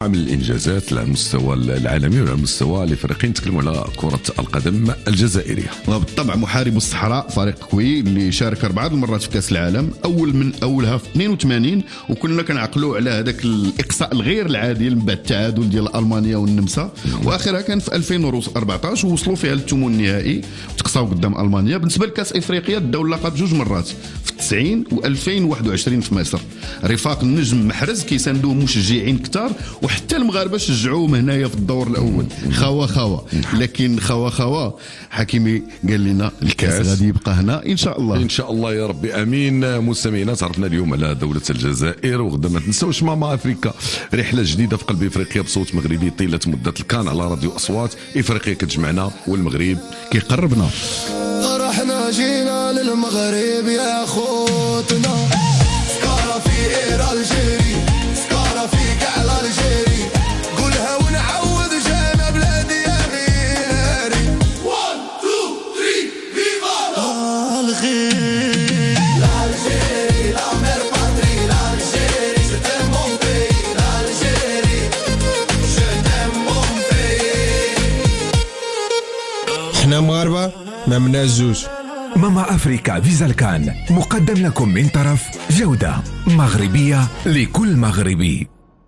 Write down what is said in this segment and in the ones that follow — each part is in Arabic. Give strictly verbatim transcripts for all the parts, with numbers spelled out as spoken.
من الانجازات على المستوى العالمي وعلى المستوى الافريقي نتكلموا على كره القدم الجزائريه. وبالطبع محارب الصحراء فريق كوي اللي شارك اربعه المرات في كاس العالم، اول من اولها في اثنين وثمانين، وكنا كنعقلوا على هذاك الاقصاء الغير العادي من بعد التعادل ديال المانيا والنمسا، واخرها كان في ألفين وأربعطاش ووصلوا فيها للثمن النهائي وتقصاو قدام المانيا. بالنسبه لكاس افريقيا داو اللقب جوج مرات في تسعين و2021 في مصر. رفاق النجم محرز كيساندوه مشجعين كثار، وحتى المغاربه شجعوهم هنايا في الدور الاول. خوا خوا لكن خوا خوا حكيمي قال لنا الكاس غادي يبقى هنا ان شاء الله. ان شاء الله يا ربي امين. مستمعينا تعرفنا اليوم على دوله الجزائر، وغدا ما تنساوش ماما افريكا، رحله جديده في قلب افريقيا بصوت مغربي طيله مده الكان على راديو اصوات. افريقيا كتجمعنا والمغرب كيقربنا. رحنا جينا للمغرب يا خوتنا، سكارة في إير الجيري، سكارة في كعل الجيري، قولها ونعوض جانا بلادي يا غيري. واحد اثنين ثلاثة فيفا الغير الجيري، لا مير باتري الجيري، je t'aime mon pays l'Algérie, je t'aime mon pays. احنا مغاربة ما مناش زوج. ماما أفريكا فيزا الكان مقدم لكم من طرف جودة مغربية لكل مغربي.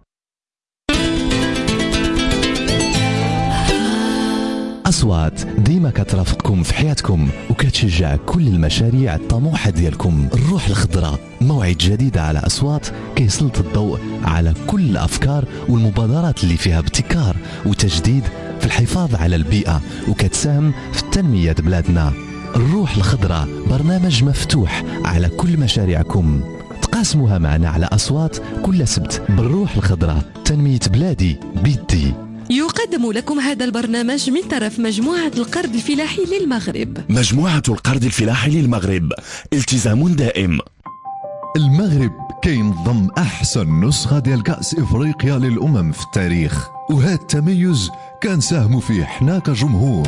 أصوات ديما كترافقكم في حياتكم وكتشجع كل المشاريع الطموحة ديالكم. الروح الخضراء موعد جديد على أصوات كيسلط الضوء على كل الأفكار والمبادرات اللي فيها ابتكار وتجديد في الحفاظ على البيئة وكتساهم في تنمية بلادنا. الروح الخضراء برنامج مفتوح على كل مشاريعكم، تقاسموها معنا على أصوات كل سبت. بالروح الخضراء تنمية بلادي بيدي. يقدم لكم هذا البرنامج من طرف مجموعة القرض الفلاحي للمغرب. مجموعة القرض الفلاحي للمغرب، التزام دائم. المغرب كينظم أحسن نسخة ديال كأس إفريقيا للأمم في التاريخ، وهذا التميز كان ساهموا فيه حنا كجمهور.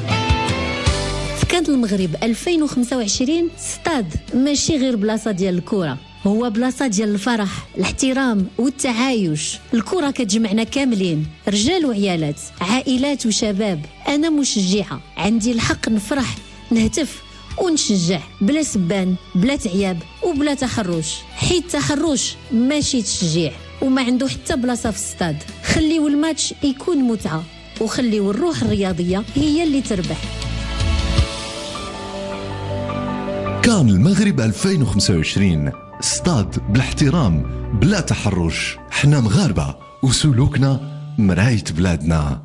كانت المغرب ألفين وخمسة وعشرين ستاد ماشي غير بلاصة ديال الكرة، هو بلاصة ديال الفرح، الاحترام والتعايش. الكرة كتجمعنا كاملين، رجال وعيالات، عائلات وشباب. أنا مشجعة، عندي الحق نفرح، نهتف ونشجع بلا سبان، بلا تعياب وبلا تحرش، حيت تحرش ماشي تشجيع وما عنده حتى بلاصة في الستاد. خليو الماتش يكون متعة، وخليو الروح الرياضية هي اللي تربح. كان المغرب ألفين وخمسة وعشرين ستاد بالاحترام بلا تحرش. حنا مغاربة وسلوكنا مراية بلادنا.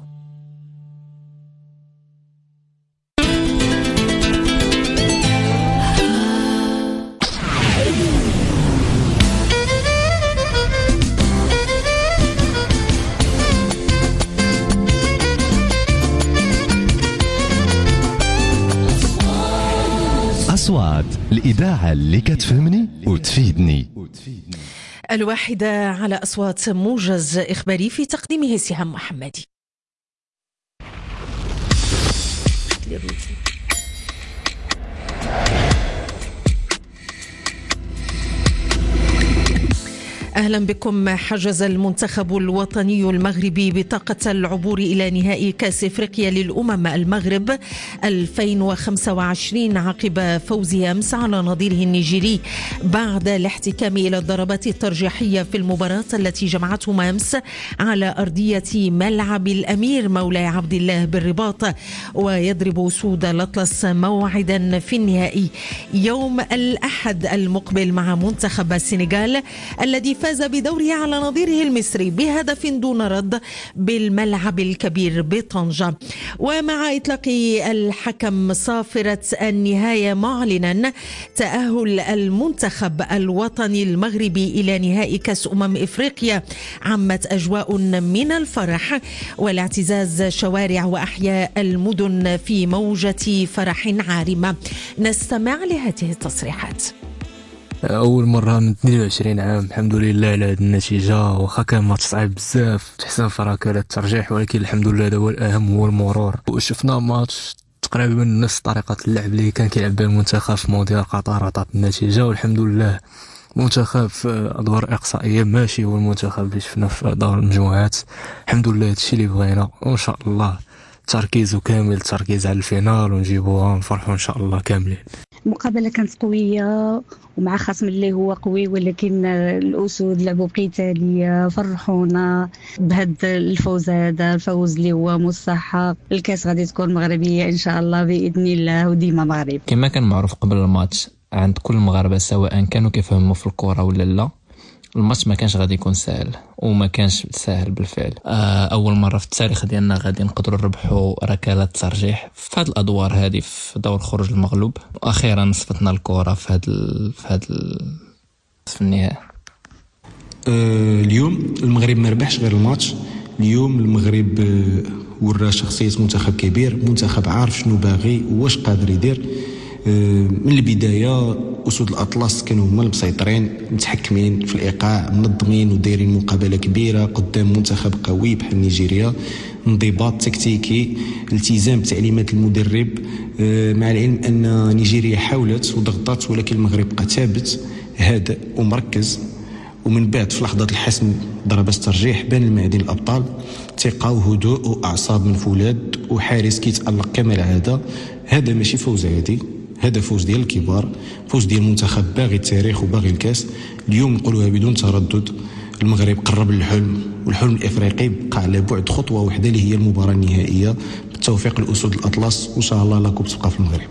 أصوات الإذاعة اللي كتفهمني وتفيدني. الواحدة على أصوات، موجز إخباري في تقديمه سهام محمدي. أهلا بكم. حجز المنتخب الوطني المغربي بطاقة العبور إلى نهائي كأس إفريقيا للأمم المغرب ألفين وخمسة وعشرين عقب فوزه أمس على نظيره النيجيري بعد الاحتكام إلى الضربات الترجيحية في المباراة التي جمعتهم أمس على أرضية ملعب الأمير مولاي عبد الله بالرباط. ويضرب أسود الأطلس موعدا في النهائي يوم الأحد المقبل مع منتخب السنغال الذي فاز بدوره على نظيره المصري بهدف دون رد بالملعب الكبير بطنجة. ومع إطلاق الحكم صافرة النهاية معلنا تأهل المنتخب الوطني المغربي إلى نهائي كأس أمم إفريقيا، عمت أجواء من الفرح والاعتزاز شوارع وأحياء المدن في موجة فرح عارمة. نستمع لهذه التصريحات. اول مره من اثنين وعشرين عام الحمد لله على هذه النتيجه، واخا كان ماتش صعيب بزاف تحسن في ركلات الترجيح، ولكن الحمد لله هذا هو الاهم، هو المرور. وشفنا ماتش تقريبا نفس طريقه اللعب اللي كان كيلعب بها المنتخب في مونديال قطر، عطات النتيجه والحمد لله. منتخب في ادوار اقصائيه ماشي هو المنتخب اللي شفنا في دور المجموعات. الحمد لله هادشي اللي بغينا، وان شاء الله تركيز وكامل التركيز على الفينال ونجيبوها ونفرحوا ان شاء الله كاملين. المقابله كانت قويه ومع خصم اللي هو قوي، ولكن الاسود لعبوا بقتاليه، فرحونا بهذا الفوز. هذا الفوز اللي هو مستحق. الكاس غادي تكون مغربيه ان شاء الله باذن الله، وديما مغرب. كما كان معروف قبل الماتش عند كل المغاربه سواء كانوا كيفهموا في الكره ولا لا، الماتش ما كانش غادي يكون سهل وما كانش سهل بالفعل. اول مره في التاريخ ديالنا غادي نقدروا نربحوا ركلات الترجيح في هذه الادوار هذه في دور خروج المغلوب، واخيرا صفتنا الكره في هذا في هذا في النهائي. أه اليوم المغرب ما ربحش غير الماتش. اليوم المغرب أه ورى شخصيه منتخب كبير، منتخب عارف شنو باغي واش قادر يدير. من البدايه اسود الاطلس كانوا هما المسيطرين، متحكمين في الايقاع، منظمين ودايرين مقابله كبيره قدام منتخب قوي بحال نيجيريا. انضباط تكتيكي، التزام بتعليمات المدرب، مع العلم ان نيجيريا حاولت وضغطت، ولكن المغرب بقى ثابت هادئ ومركز. ومن بعد في لحظه الحسم ضربات الترجيح بان المعدن الابطال، ثقه وهدوء واعصاب من فولاذ وحارس كيتالق كما العاده. هذا ماشي فوز عادي، هذا فوز ديال الكبار، فوز ديال منتخب باغي التاريخ وباغي الكاس. اليوم نقولوها بدون تردد، المغرب قرب للحلم، والحلم الافريقي بقى على بعد خطوه واحده اللي هي المباراه النهائيه بالتوفيق الاسود الاطلس، وان شاء الله لا كوب تبقى في المغرب.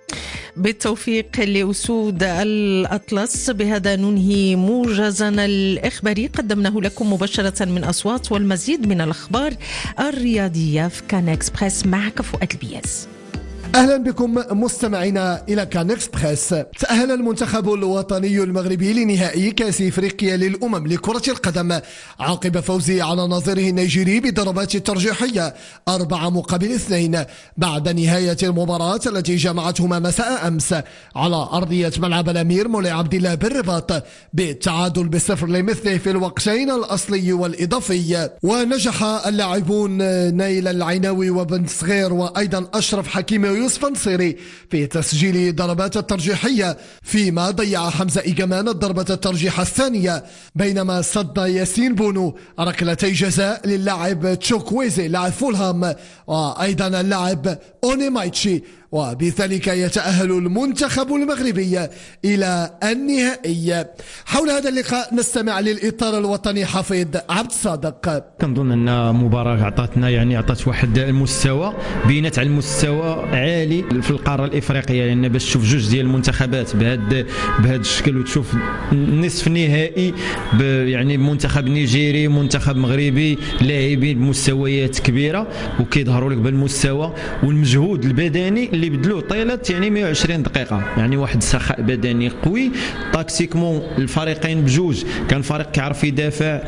بالتوفيق لأسود الأطلس. بهذا ننهي موجزنا الإخباري قدمناه لكم مباشرة من أصوات، والمزيد من الأخبار الرياضية في كان إكسبريس. معك فؤاد البياس. أهلا بكم مستمعينا إلى كان إكسبريس. تأهل المنتخب الوطني المغربي لنهائي كأس إفريقيا للأمم لكرة القدم عقب فوزه على نظيره النيجيري بضربات الترجيحية أربعة مقابل اثنين بعد نهاية المباراة التي جمعتهما مساء أمس على أرضية ملعب الأمير مولاي عبد الله بالرباط بالتعادل بصفر لمثله في الوقتين الأصلي والإضافي. ونجح اللاعبون نايل العيناوي وبن صغير وأيضا أشرف حكيمي يوسف نصيري في تسجيل ضربات الترجيحية، فيما ضيع حمزة إيجامان الضربة الترجيح الثانية، بينما صد ياسين بونو ركلتي جزاء للاعب تشوكويزي لاعب فولهام وأيضا اللاعب أوني مايتشي. وبذلك يتأهل المنتخب المغربي إلى النهائي. حول هذا اللقاء نستمع للإطار الوطني حفيظ عبد الصادق. كنظن أن مباراة عطاتنا يعني عطات واحد المستوى، بينات على المستوى عالي في القارة الإفريقية، لأن يعني باش تشوف جوج ديال المنتخبات بهذا بهذا الشكل وتشوف نصف نهائي يعني منتخب نيجيري منتخب مغربي لاعبين بمستويات كبيرة وكيظهروا لك بالمستوى والمجهود البدني اللي بدلوه طيله يعني مئة وعشرين دقيقه، يعني واحد السخاء بدني قوي. تاكتيكمون الفريقين بجوج، كان فريق كيعرف يدافع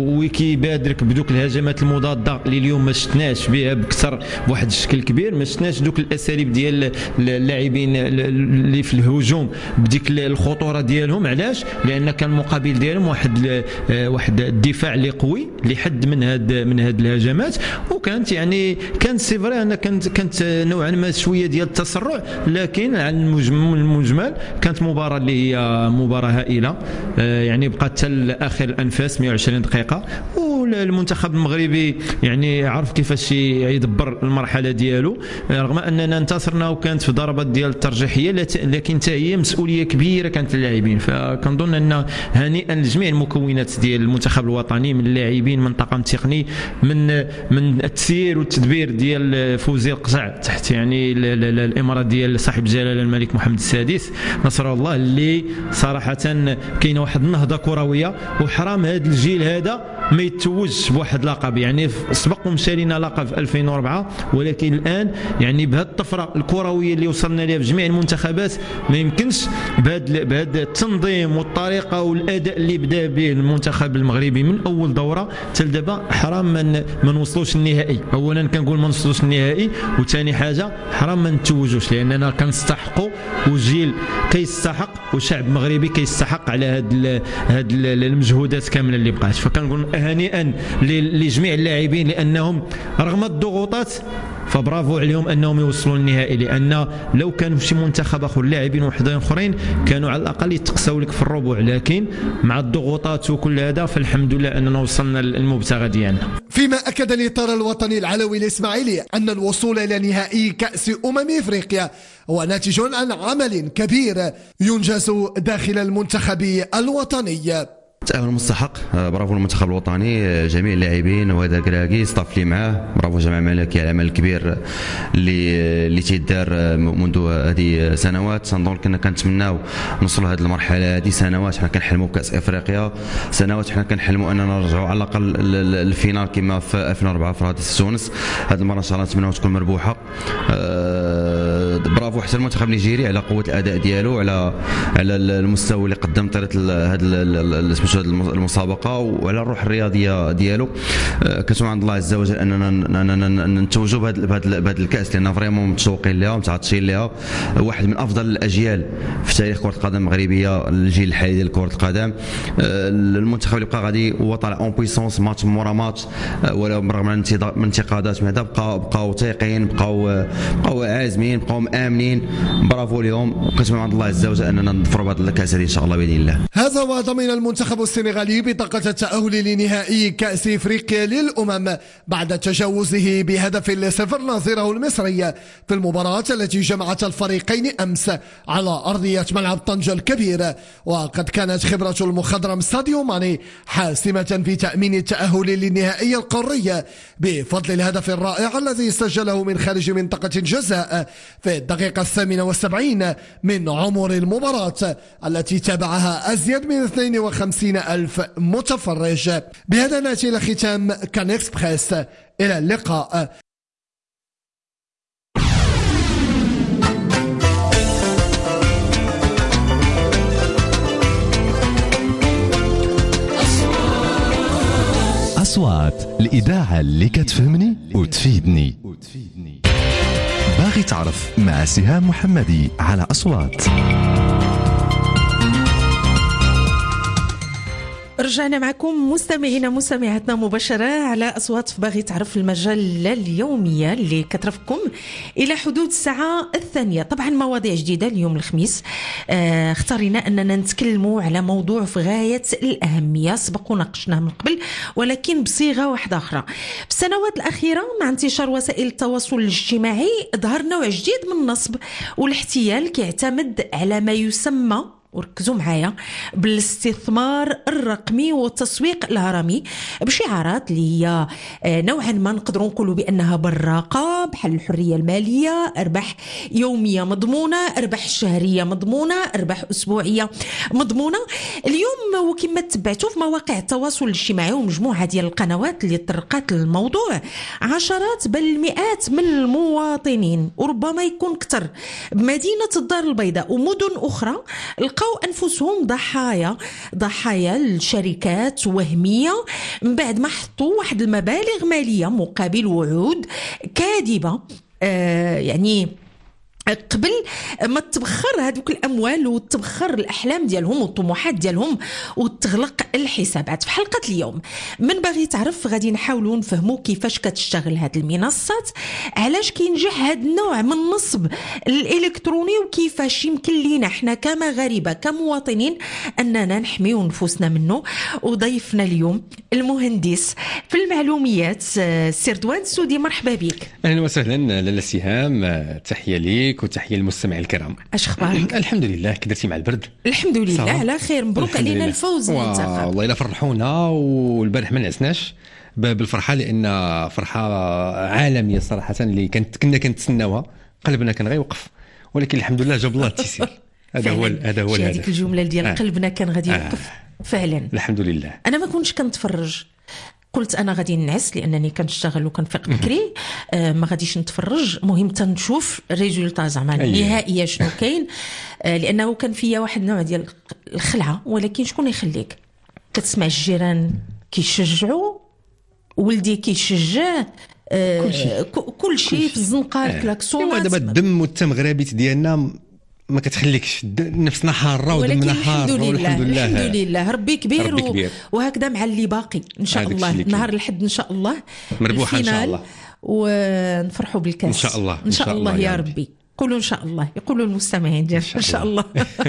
وكيبادرك بدوك الهجمات المضاده اللي اليوم ما شفناش بها بكثر بواحد الشكل كبير، ما شفناش دوك الاساليب ديال اللاعبين اللي في الهجوم بديك الخطوره ديالهم. علاش؟ لان كان المقابل ديالهم واحد واحد الدفاع اللي قوي اللي حد من هاد من هاد الهجمات، وكانت يعني كانت سي فري انا كانت كانت نوعا ما شويه ديال التسرع، لكن على المجمل كانت مباراه اللي هي مباراه هائله، يعني بقات حتى لاخر الانفاس مئة وعشرين دقيقه. والمنتخب المغربي يعني عرف كيفاش يدبر المرحله ديالو، رغم اننا انتصرنا وكانت في ضربات ديال الترجيحيه، لكن حتى هي مسؤوليه كبيره كانت للاعبين. فكنظن ان هنيئا لجميع المكونات ديال المنتخب الوطني، من اللاعبين من الطاقم التقني، من من التسيير والتدبير ديال فوزي القزع تحت يعني الاماره ديال صاحب الجلاله الملك محمد السادس نصر الله، اللي صراحه كاينه واحد النهضه كرويه، وحرام هذا الجيل هذا ما يتوجش بواحد لقب. يعني سبق ومشى لنا لقب في ألفين وأربعة، ولكن الان يعني بهذه الطفره الكرويه اللي وصلنا لها في جميع المنتخبات ما يمكنش بهذا بهذا التنظيم والطريقه والاداء اللي بدا به المنتخب المغربي من اول دوره حتى دابا، حرام ما ما نوصلوش النهائي. اولا كنقول ما نوصلوش النهائي، وثاني حاجه حرام ما نتوجوش، لاننا كنستحقوا وجيل كيستحق وشعب مغربي كيستحق على هاد هاد المجهودات كامله اللي بقات. فكنقول هنيئا لجميع اللاعبين لانهم رغم الضغوطات فبرافو عليهم انهم يوصلوا للنهائي، لان لو كانوا في شي منتخب اخر لاعبين وحدين اخرين كانوا على الاقل يتقساو لك في الربع، لكن مع الضغوطات وكل هذا فالحمد لله اننا وصلنا للمبتغى ديالنا. فيما اكد الاطار الوطني العلوي الاسماعيلي ان الوصول الى نهائي كاس امم افريقيا هو ناتج عن عمل كبير ينجز داخل المنتخب الوطني. تأهل مستحق، برافو المنتخب الوطني، جميع اللاعبين وهذا كراكي ستاف اللي معاه، برافو جماعة ملكي على العمل الكبير اللي اللي تيدار منذ هذه سنوات. تنظن كنا كنتمناو نوصلوا لهذه المرحله هذه سنوات، حنا كنحلموا بكاس افريقيا، سنوات حنا كنحلموا اننا نرجعوا على الاقل الفينال كما في ألفين وأربعة في رادس تونس. هذه المره ان شاء الله نتمناو تكون مربوحه. برافو حتى المنتخب النيجيري على قوه الاداء ديالو، على على المستوى اللي قدم طيله هذا المسابقه وعلى الروح الرياضيه ديالو. كنتمنى عند الله عز وجل اننا نتوجوا بهذا الكاس لان فريمون متشوقين لها ومتعطشين لها. واحد من افضل الاجيال في تاريخ كره القدم المغربيه، الجيل الحالي ديال كره القدم. المنتخب اللي بقى غادي هو طالع اون بويسونس ماتش مورا ماتش، ولا برغم من الانتقادات من هذا بقاو بقاو واثقين، بقاو بقاو عازمين، بقاو مآمنين. برافو لهم، كنتمنى عند الله عز وجل اننا نظفروا بهذا الكاس هذه ان شاء الله باذن الله. هذا وضمن المنتخب السنغالي بطاقة التأهل لنهائي كأس إفريقيا للأمم بعد تجاوزه بهدف لصفر نظيره المصري في المباراة التي جمعت الفريقين أمس على أرضية ملعب طنجة الكبير. وقد كانت خبرة المخضرم ساديو ماني حاسمة في تأمين التأهل للنهائي القاري بفضل الهدف الرائع الذي سجله من خارج منطقة الجزاء في الدقيقة الثامنة والسبعين من عمر المباراة التي تابعها أزيد من اثنين وخمسين ألف متفرج. بهذا نأتي إلى ختام كان إكسبريس، إلى اللقاء. أصوات الإذاعة اللي كتفهمني وتفيدني. باغي تعرف مع سهام محمدي على أصوات. رجعنا معكم مستمعينا مستمعاتنا مباشرة على أصوات في باغي تعرف، المجلة اليومية اللي كترفقكم إلى حدود الساعة الثانية. طبعا مواضيع جديدة اليوم الخميس. آه اختارينا أننا نتكلموا على موضوع في غاية الأهمية، سبق وناقشناه من قبل ولكن بصيغة واحدة أخرى. في السنوات الأخيرة مع انتشار وسائل التواصل الاجتماعي ظهر نوع جديد من النصب والاحتيال كيعتمد على ما يسمى، وركزوا معايا، بالاستثمار الرقمي والتسويق الهرمي بشعارات اللي هي نوعا ما نقدروا نقولوا بانها براقه، بحال الحريه الماليه، ارباح يوميه مضمونه، ارباح شهريه مضمونه، ارباح اسبوعيه مضمونه. اليوم وكما تبعتوا في مواقع التواصل الاجتماعي ومجموعه ديال القنوات اللي طرقات للموضوع، عشرات بل المئات من المواطنين وربما يكون اكثر بمدينه الدار البيضاء ومدن اخرى لقوا أنفسهم ضحايا ضحايا لشركات وهمية من بعد ما حطوا واحد المبالغ مالية مقابل وعود كاذبة. آه يعني قبل ما تبخر هذوك الاموال وتبخر الاحلام ديالهم والطموحات ديالهم وتغلق الحسابات. في حلقه اليوم من باغي تعرف غادي نحاولوا نفهموا كيفاش كتشتغل هذه المنصات، علاش كينجح هذا النوع من النصب الالكتروني، وكيفاش يمكن لينا حنا كمغاربه كمواطنين اننا نحميو نفوسنا منه. وضيفنا اليوم المهندس في المعلوميات سردوان سودي، مرحبا بك. اهلا وسهلا لاله سهام، تحيه ليك وتحيه للمستمع الكرام. اش اخبارك؟ الحمد لله. كدرتي مع البرد؟ الحمد لله على خير، مبروك علينا الفوز المنتخب. والله الا فرحونا، والبارح ما نعسناش بالفرحه لان فرحه عالميه صراحه اللي كنت كنا كنتسناوها، قلبنا كان غيوقف، ولكن الحمد لله جاب الله التيسير. هذا هو هذا هو الهدف. هذيك الجمله ديال آه. قلبنا كان غادي يوقف آه. فعلا الحمد لله. انا ما كنتش كنتفرج، قلت انا غادي نعس لانني كنشتغل وكنفيق بكري، آه ما غاديش نتفرج، مهم تنشوف الريزولطا زعما النهائيه شنو كاين، آه لانه كان فيا واحد النوع ديال الخلعه. ولكن شكون يخليك كتسمع الجيران كيشجعوا، ولدي كيشجع، آه كل شيء في الزنقه، الكلاكسونات. دابا الدم والتمغربيت ديالنا ما كتخليكش نفسنا حاره ودمنا حار. الحمد لله الحمد لله, الحمد لله. ربي كبير, ربي كبير. وهكذا مع اللي باقي ان شاء الله. نهار الحد ان شاء الله مربوحه ان شاء الله ونفرحوا بالكاس ان شاء الله ان شاء الله, الله يا ربي. قولوا ان شاء الله، يقولوا المستمعين ديالنا ان شاء الله.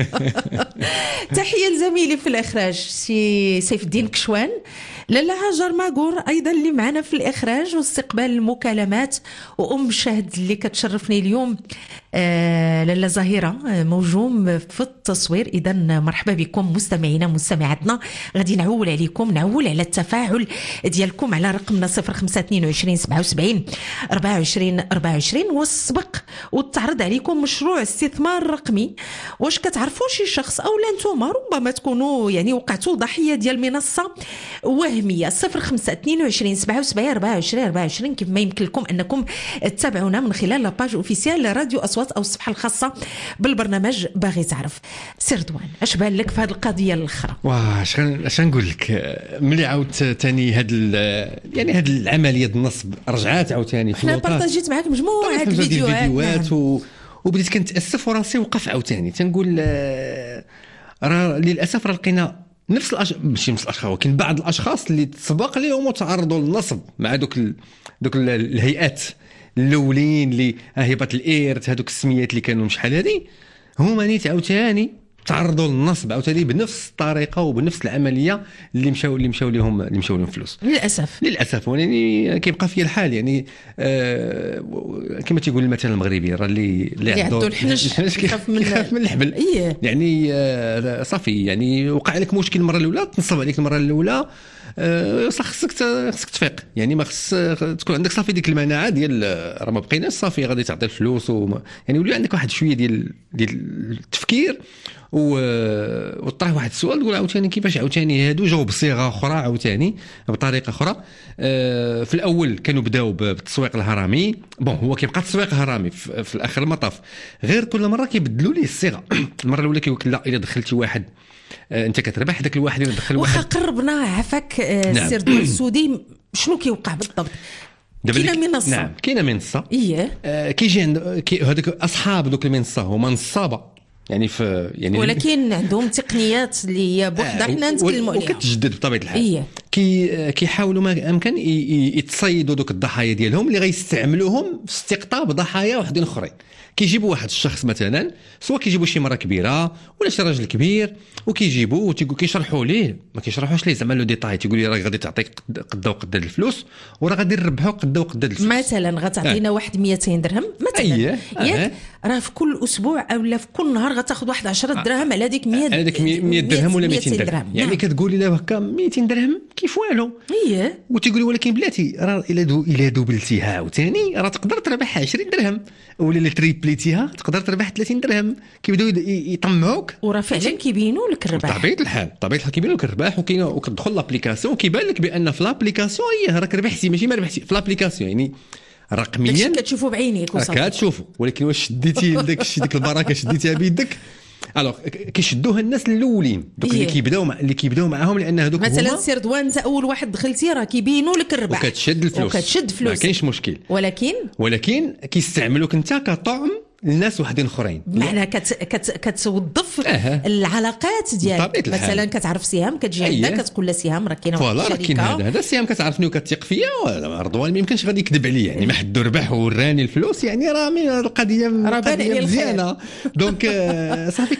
تحيه لزميلي في الاخراج سي سيف الدين كشوان، لاله هاجر ماغور ايضا اللي معنا في الاخراج واستقبال المكالمات، وام شهد اللي كتشرفني اليوم آه لاله زهيره موجوم في التصوير. اذا مرحبا بكم مستمعينا مستمعاتنا، غادي نعول عليكم نعول على التفاعل ديالكم على رقمنا صفر خمسة اثنين وعشرين سبعة وسبعين أربعة وعشرين أربعة وعشرين، والسبق وتعرض عليكم مشروع استثمار رقمي. واش كتعرفوا شي شخص او لا نتوما ربما تكونوا يعني وقعتوا ضحيه ديال منصه وهميه؟ صفر خمسة اثنين وعشرين سبعة وسبعين أربعة وعشرين أربعة وعشرين. كيف ما يمكن لكم انكم تتابعونا من خلال لاباج اوفيسيال راديو اصوات او الصفحه الخاصه بالبرنامج باغي تعرف. سير دوان اش بان لك في هذه القضيه الاخرى؟ واه اش اش نقول لك، ملي عاود ثاني هاد يعني هاد العمليه النصب رجعات عاوتاني في الوطن. انا بارطاجيت معك مجموعه الفيديوهات نعم. و... وبديت كنتاسف وراسي وقف عاوتاني تنقول راه للاسف راه لقينا نفس الأش... ماشي نفس الاشخاص ولكن بعض الاشخاص اللي تسبق لهم وتعرضوا للنصب مع دوك ال... دوك ال... الهيئات الاولين اللي هبه الإيرت، هذوك السميات اللي كانوا شحال هذه، هما نيت عاوتاني تعرضوا للنصب عاوتاني بنفس الطريقه وبنفس العمليه اللي مشاو اللي مشاو لهم اللي مشاو لهم فلوس. للاسف للاسف يعني كيبقى فيا الحال يعني آه كما تيقول المثل المغربي راه اللي اللي عنده الحنش كيخاف من من الحبل. إيه؟ يعني آه صافي يعني وقع لك مشكل المره الاولى تنصب عليك المره الاولى أه خصك خصك تفيق يعني ما خص تكون عندك صافي ديك المناعه ديال راه ما بقيناش صافي غادي تعطي الفلوس وما يعني ولي عندك واحد شويه ديال ديال التفكير وطرح واحد السؤال تقول عاوتاني كيفاش عاوتاني هادو جاوا بصيغه اخرى عاوتاني بطريقه اخرى. أه في الاول كانوا بداو بالتسويق الهرمي، بون هو كيبقى تسويق هرمي في, في الاخر المطاف، غير كل مره كيبدلوا ليه الصيغه. المره الاولى كيقول لك لا الا دخلتي واحد أه انت كتربح، داك الواحد اللي دخل واحد واخا قربنا عفاك أه نعم. السير دول السودي شنو كيوقع بالضبط؟ كاينه منصه نعم كاينه منصه ايه أه كيجي عند كي هذوك اصحاب دوك المنصه هما نصابه يعني في يعني ولكن عندهم تقنيات اللي هي بوحدها حنا نتكلموا عليها وكتجدد بطبيعه الحال. إيه؟ كي كيحاولوا ما امكن يتصيدوا دوك الضحايا ديالهم اللي غيستعملوهم في استقطاب ضحايا وحدين اخرين. كيجيبوا واحد الشخص مثلا، سواء كيجيبوا شي مرة كبيره ولا شي راجل كبير، وكيجيبوه وتيقول كيشرحوا ليه ما كيشرحوش ليه زعما لو ديتاي، تيقول لي راه غادي تعطيك قدا وقدا الفلوس وراه غادي نربحوا قدا وقدا الفلوس. مثلا غتعطينا آه. واحد مئتين درهم مثلا أيه. ياك راه في كل اسبوع اولا في كل نهار غتاخذ واحد عشرة دراهم على هذيك مية على هذيك مية درهم ولا مئتين درهم يعني نعم. كتقولي له هكا مئتين درهم كيف والو. اييه وتيقولي ولكن بلاتي راه الا دو الا دوبلتيها عاوتاني راه تقدر تربح عشرين درهم، ولا اللي تريبليتيها تقدر تربح ثلاثين درهم. كيبداو يطمعوك وراه فعلا كيبينوا لك الربح بطبيعه الحال. بطبيعه الحال كيبينوا لك الربح، وكاين وكتدخل لابليكاسيون كيبان لك بان في لابليكاسيون اييه راك ربحتي ماشي ما ربحتي في لابليكاسيون يعني رقميا كتشوفوا بعينيك وصافي كتشوفوا. ولكن واش شديتي داك الشيء ديك البركه شديتيها بيدك الوغ كيشدوها الناس الاولين دوك اللي كيبداو مع اللي كيبداو معاهم لان هذوك هما مثلا سير دوان انت اول واحد دخلتي راه كيبينوا لك الربح وكتشد الفلوس وكتشد فلوس ما كاينش مشكل، ولكن ولكن كيستعملوك انت كطعم الناس وحدين اخرين بمعنى كت كت كتوظف أه. العلاقات ديالك مثلا كتعرف سهام كتجي عندنا كتقول له سهام راه كاينه واحد الشركه كاين هذا هذا سهام كتعرفني وكتثق فيا رضوان ما يمكنش غادي يكذب عليا يعني ما حد ربح وراني الفلوس يعني راه من القضيه قضيه مزيانه دونك صافي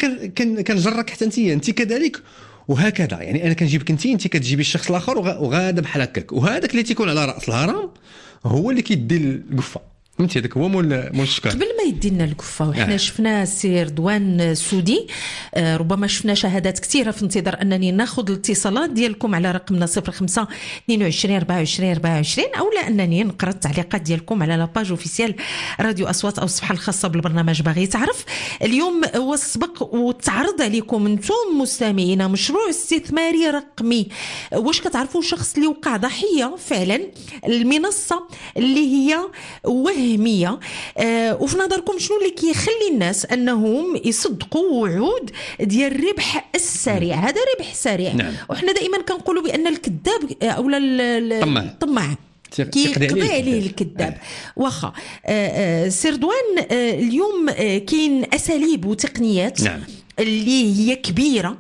كنجرك حتى انت انت كذلك وهكذا. يعني انا كنجيبك انت انت كتجيبي الشخص الاخر وغادا بحال هكاك، وهذاك اللي تيكون على راس الهرم هو اللي كيدي القفه فهمتي. هذاك هو مول مول الشكر قبل ما يدينا القفه وحنا آه. شفنا سير دوان سودي آه ربما شفنا شهادات كثيره في انتظار انني ناخذ الاتصالات ديالكم على رقمنا صفر خمسة اثنين وعشرين أربعة وعشرين أربعة وعشرين او لا انني نقرا التعليقات ديالكم على لاباج اوفيسيال راديو اصوات او الصفحه الخاصه بالبرنامج باغي تعرف. اليوم هو السبق وتعرض عليكم انتم مستمعينا مشروع استثماري رقمي. واش كتعرفوا شخص اللي وقع ضحيه فعلا المنصه اللي هي وهي مية آه وفي نظركم شنو اللي كيخلي الناس انهم يصدقوا وعود ديال الربح السريع؟ هذا ربح سريع. نعم. وحنا دائما كنقولوا بان الكذاب او الطماع الطماع كيقضي عليه الكذاب. واخا سير دوان اليوم كاين اساليب وتقنيات نعم. اللي هي كبيرة،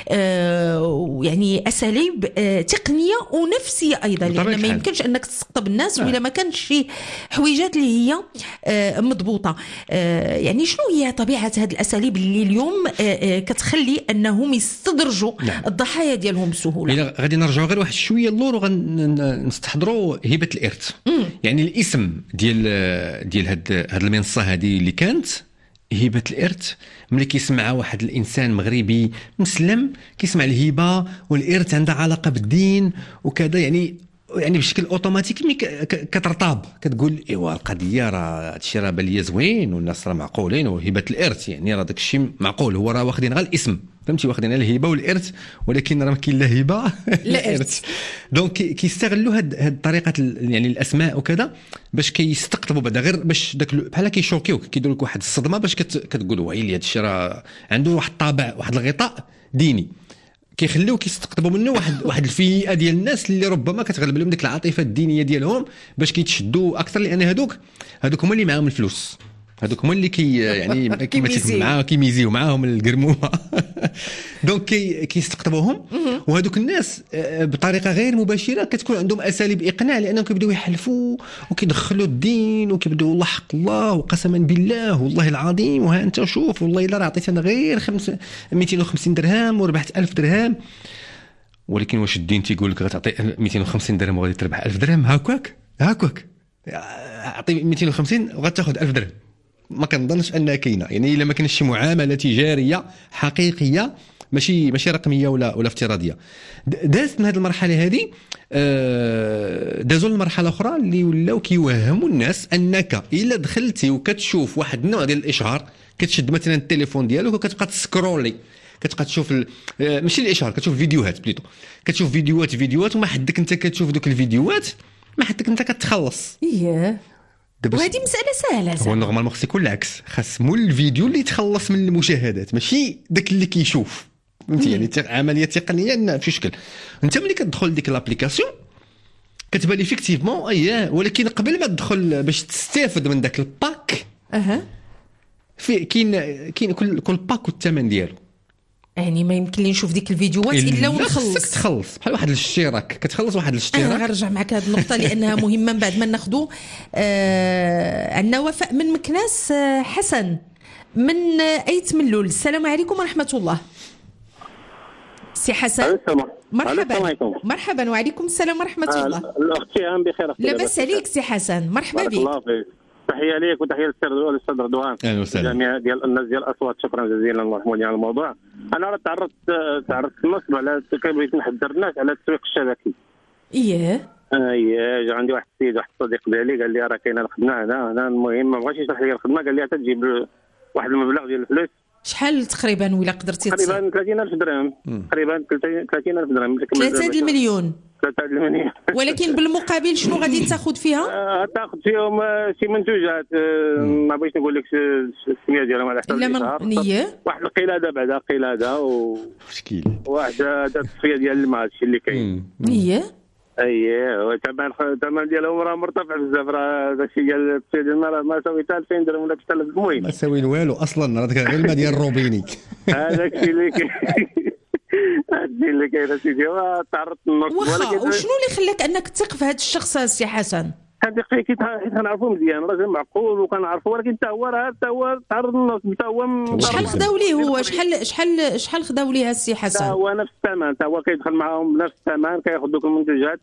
آه يعني أساليب آه تقنية ونفسية أيضا، لأن ما يمكنش أنك تستقطب الناس آه. وإلا ما كانش شي حويجات اللي هي آه مضبوطة. آه يعني شنو هي طبيعة هذه الأساليب اللي اليوم آه آه كتخلي أنهم يستدرجوا نعم. الضحايا ديالهم بسهولة؟ إلا غادي نرجعوا غير واحد شوية اللور وغنستحضروا هبة الإرث. مم. يعني الاسم ديال ديال هاد هاد المنصة هذه اللي كانت هبة الإرث، ملي كيسمع واحد الإنسان مغربي مسلم كيسمع الهبة والإرث عندها علاقة بالدين وكذا، يعني يعني بشكل اوتوماتيكي كترطاب، كتقول ايوا القضيه راه هادشي راه بان ليا زوين والناس راه معقولين وهبه الارث، يعني راه داكشي معقول، هو راه واخدين غير الاسم فهمتي، واخدين الهبه والارث، ولكن راه ما كاين لا هبه لا ارث. دونك كيستغلوا هاد هاد الطريقه يعني الاسماء وكذا باش كيستقطبوا بعدا غير باش داك بحال كيشوكيوك، كيديروا لك واحد الصدمه باش كتقول ويلي هادشي راه عنده واحد الطابع واحد الغطاء ديني، كيخليو كيستقطبوا منه واحد واحد الفئه ديال الناس اللي ربما كتغلب لهم ديك العاطفه الدينيه ديالهم باش كيتشدوا اكثر، لان هذوك هذوك هما اللي معاهم الفلوس، هذوك هما اللي كي يعني كيما معاهم كيميزيو معاهم القرمومه دونك كي كيستقطبوهم، وهذوك الناس بطريقه غير مباشره كتكون عندهم اساليب اقناع، لانهم كيبداو يحلفوا وكيدخلوا الدين وكيبداو والله حق الله وقسما بالله والله العظيم وها انت شوف والله الا راه عطيتنا غير خمسة مئتين وخمسين درهم وربحت ألف درهم، ولكن واش الدين تيقول لك غتعطي مئتين وخمسين درهم وغادي تربح ألف درهم؟ هكاك هكاك اعطي مئتين وخمسين وغتاخذ ألف درهم؟ ما كنظنش انها كاينه، يعني الا ما كانش شي معامله تجاريه حقيقيه ماشي ماشي رقميه ولا ولا افتراضيه. دازت من هذه المرحله هذه، دازوا لمرحله اخرى اللي ولاو كيوهموا الناس انك الا دخلتي وكتشوف واحد النوع ديال الاشهار، كتشد مثلا التليفون ديالك وكتبقى تسكرولي، كتبقى تشوف ال... ماشي الاشهار، كتشوف فيديوهات بليتو، كتشوف فيديوهات فيديوهات وما حدك انت كتشوف دوك الفيديوهات، ما حدك انت كتخلص. اييه وهذه مسألة سهلة. هو نورمالمون خص يكون العكس، خاص مول الفيديو اللي يتخلص من المشاهدات ماشي داك اللي كيشوف، فهمتي؟ يعني عملية تقنية في شكل انت ملي كتدخل ديك لابليكاسيون كتبان لي فيكتيفمون اييه، ولكن قبل ما تدخل باش تستافد من داك الباك اها في كاين كاين كل كل باك والثمن ديالو، يعني ما يمكن لي نشوف ديك الفيديوهات الا ونخلص. خصك تخلص بحال واحد الاشتراك، كتخلص واحد الاشتراك. انا غنرجع معك هذه النقطه لانها مهمه من بعد ما ناخذوا. آه عندنا وفاء من مكناس. آه حسن من آه ايت ملول. السلام عليكم ورحمه الله. سي حسن مرحبا. مرحبا وعليكم السلام ورحمه آه الله. اختي هم بخير. لاباس عليك سي حسن؟ مرحبا بك. الله فيك. تحيه ليك وتحيه للاستاذ رضوان. اهلا وسهلا. جميع ديال الناس ديال الاصوات، شكرا جزيلا الله يحفظني على الموضوع. انا راه تعرضت تعرضت نصب على كنبغيت نحضر الناس على التسويق الشبكي. اييه اييه جا عندي واحد السيد واحد الصديق ديالي قال لي راه كاينه الخدمه هنا هنا المهم ما بغاش يشرح لي الخدمه، قال لي تجيب واحد المبلغ ديال الفلوس. شحال تقريبا ولا قدرتي؟ تقريبا ثلاثين ألف درهم. تقريبا ثلاثين ألف درهم. ثلاثة المليون. ثلاثة المليون. ولكن بالمقابل شنو غادي تاخذ فيها؟ آه تاخذ فيهم شي منتوجات، آه ما بغيتش نقول لك السميه ديالهم على حسب الاشهار. نيه واحد القلاده بعدا قلاده و مشكل واحد التصفيه ديال الماء، هادشي اللي كاين. نيه اييه الثمن الثمن ديالهم راه مرتفع بزاف، راه داكشي ديال التصفيه ديال الماء ما ساوي حتى ألفين درهم ولا ثلاثة آلاف. المهم ما ساوي والو اصلا، راه داك غير الماء ديال الروبيني. هذاك الشيء اللي كاين، هادشي اللي كاين سيدي. تعرضت للنصب. ولكن وشنو اللي خلاك انك تثق في هذا الشخص سي حسن؟ هذا حيت كنعرفو مزيان، راجل معقول وكنعرفو، ولكن حتى هو راه حتى هو تعرض للنصب، حتى هو شحال خداو ليه هو؟ شحال شحال شحال خداو ليه السي حسن؟ هو نفس الثمن، حتى هو كيدخل معاهم بنفس الثمن، كياخذ دوك المنتوجات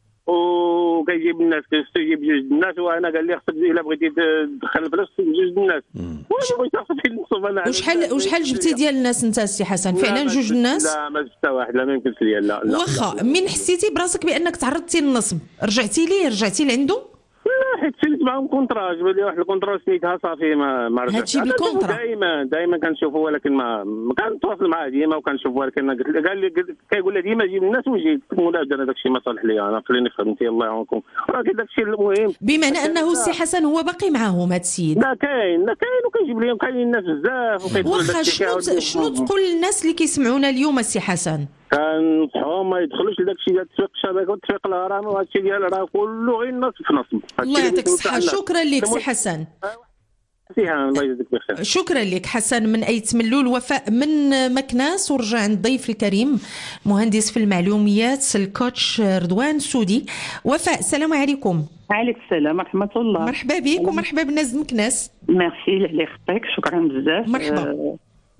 وكيجيب الناس، كيجيب جوج الناس، وانا قال لي خصك الا بغيتي تدخل الفلوس جوج الناس. وانا بغيت ناخذ في النصب انا. وشحال وشحال جبتي ديال الناس انت السي حسن؟ فعلا جوج الناس؟ لا ما جبت حتى واحد، لا ما يمكنش ليا. لا واخا من حسيتي براسك بانك تعرضتي للنصب رجعتي ليه؟ رجعتي لعنده؟ لا حيت سلت معاهم كونطرا، جبت لي واحد الكونطرا سميتها صافي ما ما رجعتش. هادشي بالكونطرا دائما دائما كنشوفه، ولكن ما ما كنتواصل معاه ديما وكنشوف، ولكن قال لي كيقول لي ديما جيب الناس ونجي مولا دار داك الشيء ما صالح لي، انا خليني خدمتي الله يعاونكم، ولكن داك الشيء المهم. بمعنى انه السي حسن هو باقي معاهم هذا السيد؟ لا كاين لا كاين وكيجيب لهم، كاين الناس بزاف. واخا شنو شنو تقول للناس اللي كيسمعونا اليوم السي حسن؟ كنصحهم ما يدخلوش لداك الشيء ديال تسويق الشبكه وتسويق الهرم وهذا الشيء ديال راه كله غير نصب في نصب. الله يعطيك الصحه. شكرا لك سي حسن. الله يجزيك بخير. شكرا لك حسن من ايت ملول. وفاء من مكناس ورجع عند الضيف الكريم مهندس في المعلوميات الكوتش رضوان سودي. وفاء السلام عليكم. وعليكم السلام ورحمه الله. مرحبا بك ومرحبا بالناس مكناس. ميرسي اللي خطيك شكرا بزاف. مرحبا.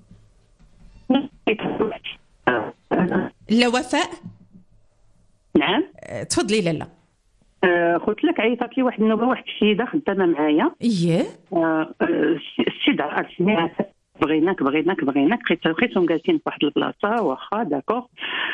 لا وفاء. نعم تفضلي. لا لا آه قلت لك عيطات لي واحد النوبه واحد السيده خدامه معايا. اييه آه السيده عرفتني بغيناك بغيناك بغيناك لقيتهم جالسين في واحد البلاصه واخا داكور.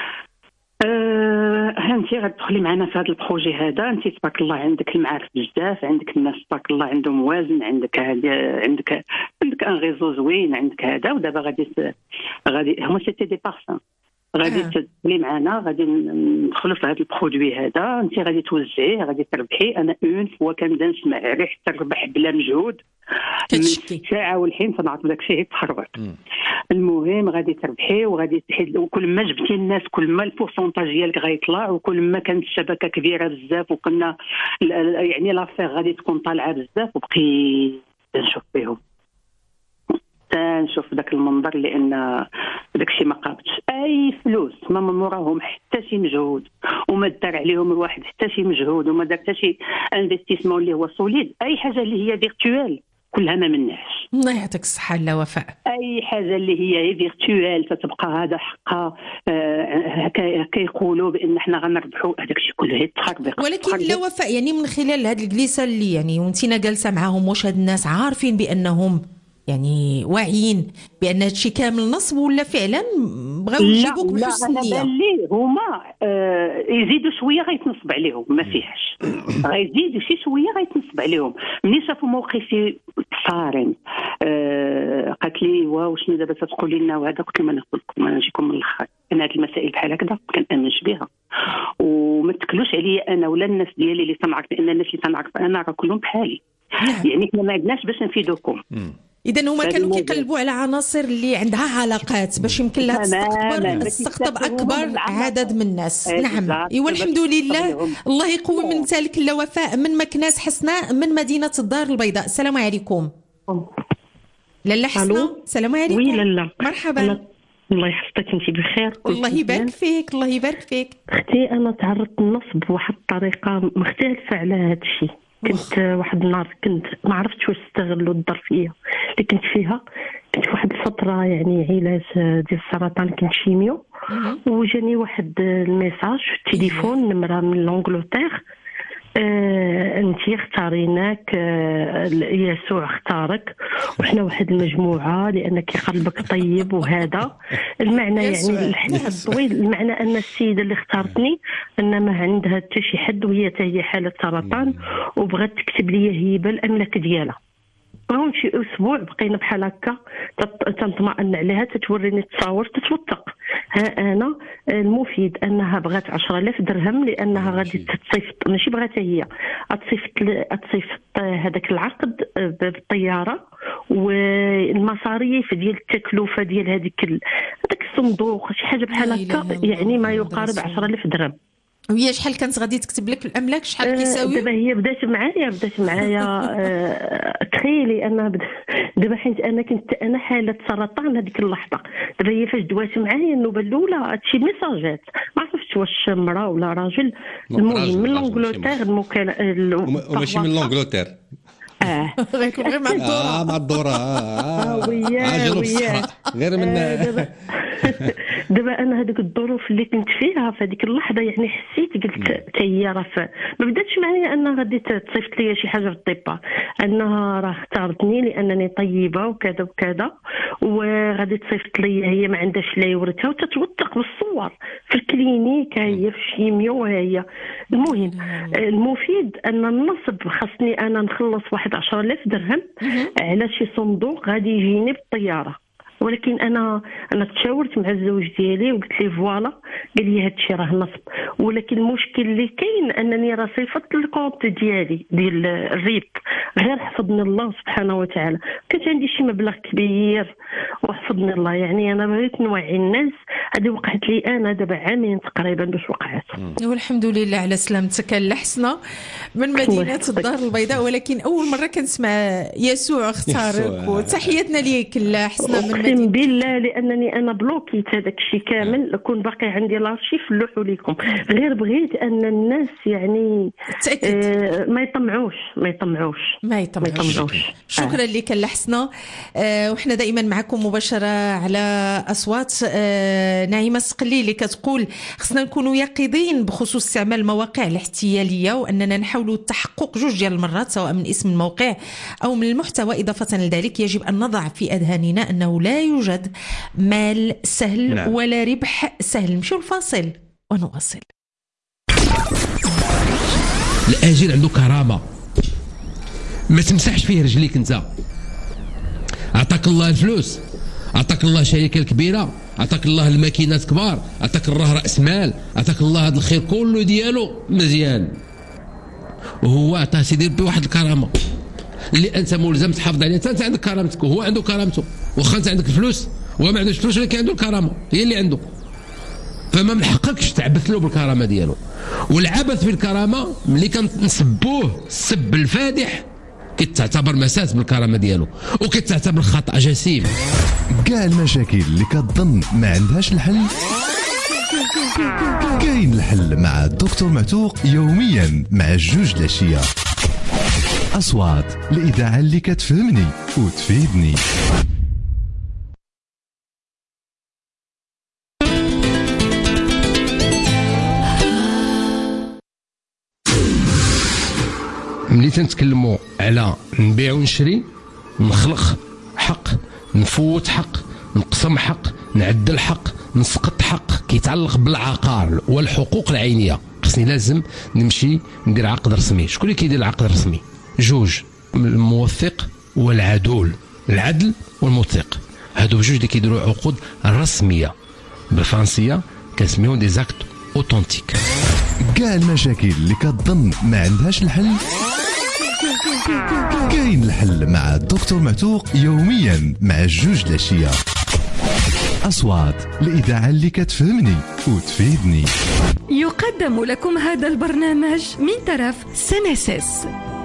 أه انت غتدخلي معنا في هذا البروجي هذا. انت تبارك الله عندك المعارف بزاف، عندك الناس تبارك الله عندهم وزن، عندك عندك عندك ان ريزو زوين، عندك هذا. ودابا غادي غادي هما سيتي دي بارسون غادي تدخلي معنا، غادي ندخلوا في هذا البرودوي هذا. انت غادي توزعيه، غادي تربحي. انا اون فوا كنبدا نسمع ريحه الربح بلا مجهود من الساعه والحين تنعرف داك الشيء يتخربط. المهم غادي تربحي وغادي تحيد، وكل ما جبتي الناس كل ما البورسونتاج ديالك غيطلع، وكل ما كانت الشبكه كبيره بزاف وكنا يعني لافير غادي تكون طالعه بزاف. وبقيت نشوف بهم نشوف داك المنظر لان داك الشيء ما قابتش اي فلوس، ما من وراهم حتى شي مجهود، وما دار عليهم الواحد حتى شي مجهود، وما دار حتى شي انفستيسمون اللي هو سوليد. اي حاجه اللي هي فيرتوال كلها ما مناش. الله يعطيك الصحه. لا وفاء اي حاجه اللي هي فيرتوال تتبقى هذا حقها آه كيقولوا بان حنا غنربحوا هذاك الشيء كله يتخربق. ولكن لا وفاء يعني من خلال هذه الجلسه اللي يعني وانتينا جالسه معاهم، واش هاد الناس عارفين بانهم يعني واعيين بان هادشي كامل نصب، ولا فعلا بغاو يجيبوك بحسن النيه؟ لا لا هما آه يزيدوا شويه غيتنصب عليهم، ما فيهاش غيزيدوا شي شويه غيتنصب عليهم. ملي شافوا موقفي صارم آه قالت لي واو شنو دابا تقولي لنا وهذا. قلت لهم انا نقول لكم انا نجيكم من الاخر، انا هذه المسائل بحال هكذا كنامنش بها، وما تكلوش عليا انا ولا الناس ديالي اللي تنعرف، لان الناس اللي تنعرف انا راه كلهم بحالي. يعني حنا ما عندناش باش نفيدوكم. إذا هما كانوا كيقلبوا على عناصر اللي عندها علاقات باش يمكن لها تستقطب تستقطب أكبر عدد من الناس. نعم إيوا الحمد لله. الله يقوي من سالك. لا وفاء من مكناس حسناء من مدينة الدار البيضاء. السلام عليكم. لاله حسناء السلام عليكم. وي لاله مرحبا. الله يحفظك انت بخير. الله يبارك فيك. الله يبارك فيك. اختي انا تعرضت للنصب بواحد الطريقه مختلفه على هذا الشيء. كنت واحد النهار كنت ما عرفتش واش استغلوا الظرفيه اللي كنت فيها. كنت في واحد الفتره يعني علاج ديال السرطان، كنت شيميو، وجاني واحد الميساج في التليفون نمره من لونجلتير آه، انت اختاريناك، آه، يسوع اختارك، وحنا واحد المجموعه لانك قلبك طيب. وهذا المعنى يعني الحديث الطويل، المعنى ان السيده اللي اختارتني ان ما عندها حتى شي حد وهي حتى هي حاله سرطان، وبغات تكتب لي هبه الاملاك ديالها. هون شي اسبوع بقينا بحال هكا تنطمئن عليها، تتوريني التصاور تتوثق. ها انا المفيد انها بغات عشرة آلاف درهم لانها غادي تصيفط، ماشي بغاتها هي، تصيفط تصيفط هذاك العقد بالطياره، والمصاريف ديال التكلفه ديال هذيك هذاك الصندوق شي حاجه بحال هكا، يعني ما يقارب عشرة آلاف درهم. وهي شحال كانت غادي تكتب لك الاملاك؟ شحال كيساوي؟ دابا هي بدات معايا بدات معايا تخيلي انا دابا حيت انا كنت انا حاله سرطان هذيك اللحظه. دابا هي فاش دوات معايا النوبه الاولى هادشي ميساجات، ما عرفتش واش مراه ولا راجل. المهم من لونجلتير المكالمه وماشي من لونجلتير. اه غيكون غير مع الدوره. اه مع الدوره. اه وياه وياه غير من دابا دابا انا هذيك الظروف اللي كنت فيها في هذيك اللحظه يعني حسيت قلت حتى هي راه ما بداتش معايا انها غادي تصيفط لي شي حاجه في الطبه، انها راه اختارتني لانني طيبه وكذا وكذا، وغادي تصيفط لي هي ما عندهاش لا يورثها، وتتوثق بالصور في الكلينيك هي في الشيميو هي. المهم المفيد ان النصب خاصني انا نخلص واحد عشرة آلاف درهم على شي صندوق غادي يجيني بالطياره، ولكن انا انا تشاورت مع الزوج ديالي وقلت ليه فوالا، قال لي هذا الشيء راه نصب. ولكن المشكل اللي كاين انني راه صيفطت الكونت ديالي ديال الريب، غير حفظني الله سبحانه وتعالى. كانت عندي شي مبلغ كبير وحفظني الله. يعني انا بغيت نوعي الناس. هذه وقعت لي انا دابا عامين تقريبا باش وقعت. والحمد لله على سلامتك لحسنة من مدينة الدار البيضاء. ولكن أول مرة كنسمع يسوع اختارك، وتحياتنا ليك لحسنة من مدينة. أقسم بالله لأنني أنا بلوكيت هذاك الشيء كامل، كون باقي عندي لارشيف نلوحوا لكم. غير بغيت أن الناس يعني آه ما يطمعوش ما يطمعوش ما يطمعوش. شكرا آه. لك لحسنة. آه وإحنا دائما معكم مباشرة على أصوات. آه نعيمة السقليلي كتقول خصنا نكونوا يقظين بخصوص استعمال المواقع الاحتيالية، وأننا نحاول التحقق جوج ديال المرات سواء من اسم الموقع أو من المحتوى. إضافة لذلك يجب أن نضع في أذهاننا أنه لا يوجد مال سهل نعم. ولا ربح سهل. نمشيو الفاصل ونواصل. الأجير عنده كرامة، ما تمسحش فيه رجليك انت. أعطاك الله الفلوس، أعطاك الله شركة كبيرة، أعطاك الله الماكينات كبار، أعطاك الله رأس مال، أعطاك الله هذا الخير كله ديالو مزيان، وهو عطاه سيدي بواحد الكرامة اللي أنت ملزم تحافظ عليها. أنت عندك كرامتك وهو عنده كرامته، واخا أنت عندك الفلوس وهو ما عندوش فلوس ولكن عنده الكرامة هي اللي عنده. فما من حقكش تعبث له بالكرامة ديالو. والعبث بالكرامة ملي كنسبوه السب الفادح كتعتبر مساس بالكرامة ديالو وكتعتبر خطأ جسيم. كاع المشاكل اللي كتظن ما عندهاش الحل كاين الحل مع الدكتور معتوق يوميا مع الجوج العشية. أصوات الإذاعة اللي كتفهمني وتفيدني. ملي تنتكلموا على نبيع ونشري، نخلق حق، نفوت حق، نقسم حق، نعدل حق، نسقط حق كيتعلق بالعقار والحقوق العينيه. خصني لازم نمشي ندير عقد رسمي. شكون اللي كيدير العقد الرسمي؟ جوج، الموثق والعدول، العدل والموثق. هادو بجوج اللي كيديروا عقود رسميه بالفرنسيه كنسميهم دي زاكت اوتونتيك. كاع المشاكل اللي كتظن ما عندهاش الحل كاين الحل مع الدكتور معتوق يوميا مع الجوج العشية. أصوات الإذاعة اللي كتفهمني وتفيدني. يقدم لكم هذا البرنامج من طرف سنسس.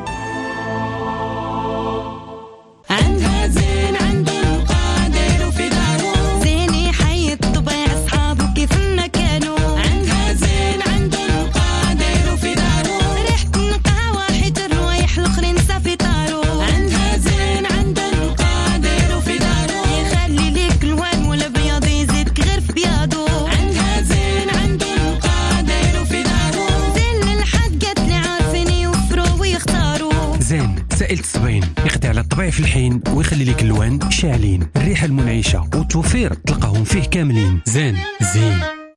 عندها زين عنده القادر وفي داره زين يحيي الطبيع أصحابه كيف ما كانوا. عندها زين عنده القادر وفي داره ريحة القهوة واحد الروايح الآخرين صافي طاروا. عندها زين عنده القادر وفي داره يخلي لك الوان والأبيض يزيدك غير في بياضه. عندها زين عنده القادر وفي داره زين للحد قالت لي عارفين يوفروا ويختاروا. زين سائل الصبين يخدع على الطبيعة في الحين ويخلي لك اللوان شاعلين، الريحة المنعشة والتوفير تلقاهم فيه كاملين. زين زين.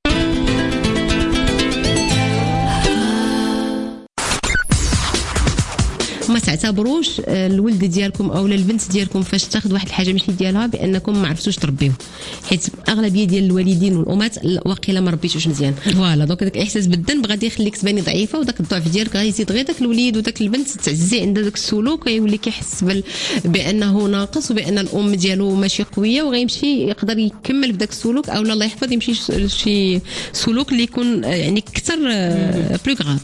ما تعتبروش الولد ديالكم او البنت ديالكم فاش تاخذ واحد الحاجه ماشي ديالها بانكم ما عرفتوش تربيوه، حيت اغلبيه ديال الوالدين والامهات واقيلا ما ربيتوش مزيان. فوالا دونك داك الاحساس بالذنب غادي يخليك تباني ضعيفه، وداك الضعف ديالك غيزيد غير داك الوليد وداك البنت تعزي عند داك السلوك، ويولي كيحس بال... بانه ناقص وبان الام ديالو ماشي قويه، وغيمشي يقدر يكمل في داك السلوك او الله يحفظ يمشي شي سلوك اللي يكون يعني اكثر بلو غراف.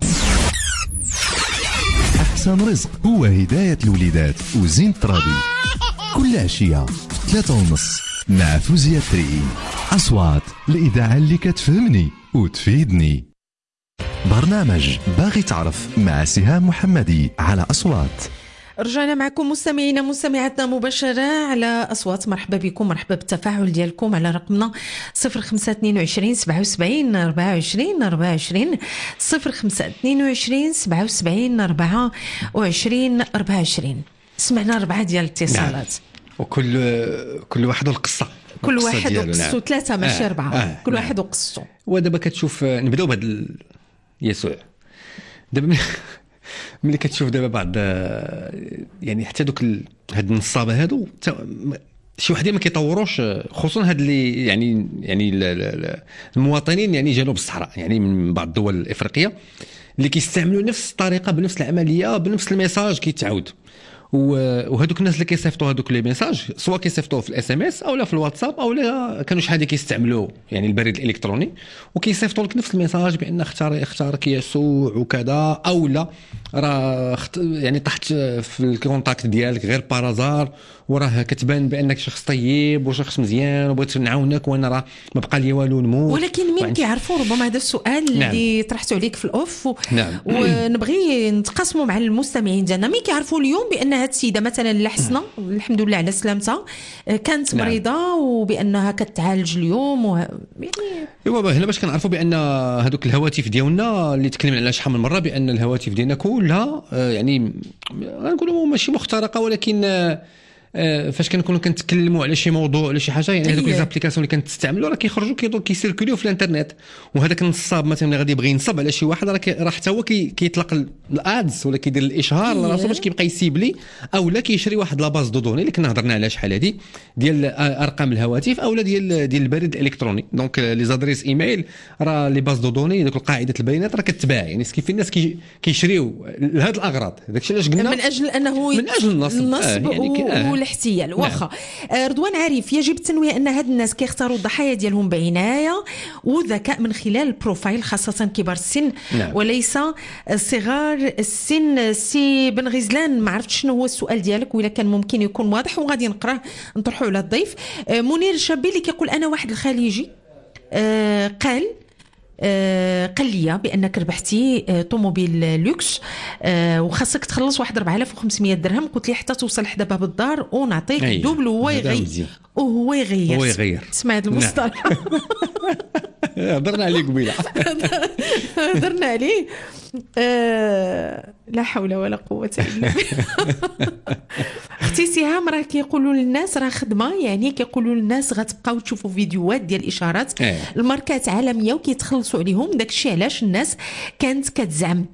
أحسن رزق هو هداية الوليدات وزين ترابي كل عشية في ثلاثة ونص مع فوزية تريئي. أصوات الإذاعة اللي كتفهمني وتفيدني. برنامج باغي تعرف مع سهام محمدي على أصوات. رجعنا معكم مستمعينا مستمعاتنا مباشرة على أصوات. مرحبا بكم، مرحبا بالتفاعل ديالكم على رقمنا صفر خمسة اثنين وعشرين سبعة وسبعين أربعة وعشرين أربعة وعشرين صفر خمسة اثنين وعشرين سبعة وسبعين أربعة وعشرين أربعة وعشرين. سمعنا أربعة ديال الاتصالات. نعم. وكل كل واحد القصة كل واحد وقصته. ثلاثة ماشي أربعة. آه. كل نعم. واحد وقصته. ودابا كتشوف نبداو بهذا ال... يسوع دابا ملي كتشوف دابا بعض يعني حتى دوك ال... هاد النصابه هادو شي وحدين ما كيطوروش، خصوصا هاد اللي يعني يعني المواطنين يعني جنوب الصحراء يعني من بعض الدول الافريقيه اللي كيستعملوا نفس الطريقه بنفس العمليه بنفس الميساج كيتعاود. وهذوك الناس اللي كيصيفطوا هذوك لي ميساج سواء كيصيفطوه في الاس ام اس او لا في الواتساب او لا كانوا شحال كيستعملوا يعني البريد الالكتروني وكيصيفطوا لك نفس الميساج بان اختار اختارك يسوع وكذا، او لا راه يعني طحت في الكونتاكت ديالك غير بارازار وراه كتبان بانك شخص طيب وشخص مزيان وبغيت نعاونك وانا راه ما بقى لي والو نموت. ولكن مين كيعرفوا ربما هذا السؤال نعم. اللي طرحته عليك في الاوف و... نعم. ونبغي نتقاسموا مع المستمعين ديالنا، مين كيعرفوا اليوم بان هذه السيده مثلا اللي حسنا الحمد لله على سلامتها كانت نعم. مريضه وبانها كتعالج اليوم و... يعني ايوا هنا باش كنعرفوا بان هذوك الهواتف ديالنا اللي تكلمنا عليها شحال من مره بان الهواتف ديالنا كلها يعني غنقولوا ماشي مخترقه، ولكن فاش كنكونوا كنتكلموا على شي موضوع على شي حاجه يعني هذوك لي زابليكاسيون اللي كتستعملوا راه كيخرجوا كيدور كيسيركوليو في الانترنت، وهذاك النصاب مثلا اللي غادي يبغي ينصب على شي واحد راه راه حتى هو كيطلق الادز ولا كيدير الاشهار لراسو باش كيبقى يسيبلي او لا كيشري واحد لا باز دو دوني اللي كنا هضرنا عليها شحال هذه ديال ارقام الهواتف او لا ديال ديال البريد الالكتروني. دونك لي زادريس ايميل راه لي باز دو دوني ديك قاعده البيانات راه كتباع، يعني كيف الناس كيشريو لهاد الاغراض داكشي علاش قلنا من اجل انه من اجل النصب, النصب آه يعني آه والاحتيال. واخا نعم. رضوان عارف يجب التنويه ان هاد الناس كيختاروا الضحايا ديالهم بعنايه وذكاء من خلال البروفايل خاصه كبار السن نعم. وليس صغار السن. سي بن غزلان ما عرفتش شنو هو السؤال ديالك ولا كان ممكن يكون واضح وغادي نقراه نطرحه على الضيف. منير الشابي اللي كيقول انا واحد الخليجي قال قال لي بانك ربحتي طوموبيل لوكس وخاصك تخلص واحد أربعة آلاف وخمسمية درهم، قلت لي حتى توصل حدا باب الدار ونعطيك دوبل وهو يغير وهو يغير هو يغير تسمع هذا المصطلح هضرنا عليه قبيله هضرنا عليه آه لا حول ولا قوه الا بالله. اختي سهام راه كيقولوا للناس راه خدمه، يعني كيقولوا للناس غتبقاو تشوفوا فيديوهات ديال الاشارات الماركات عالميه وكيتخلصوا عليهم، داكشي علاش الناس كانت كتزعم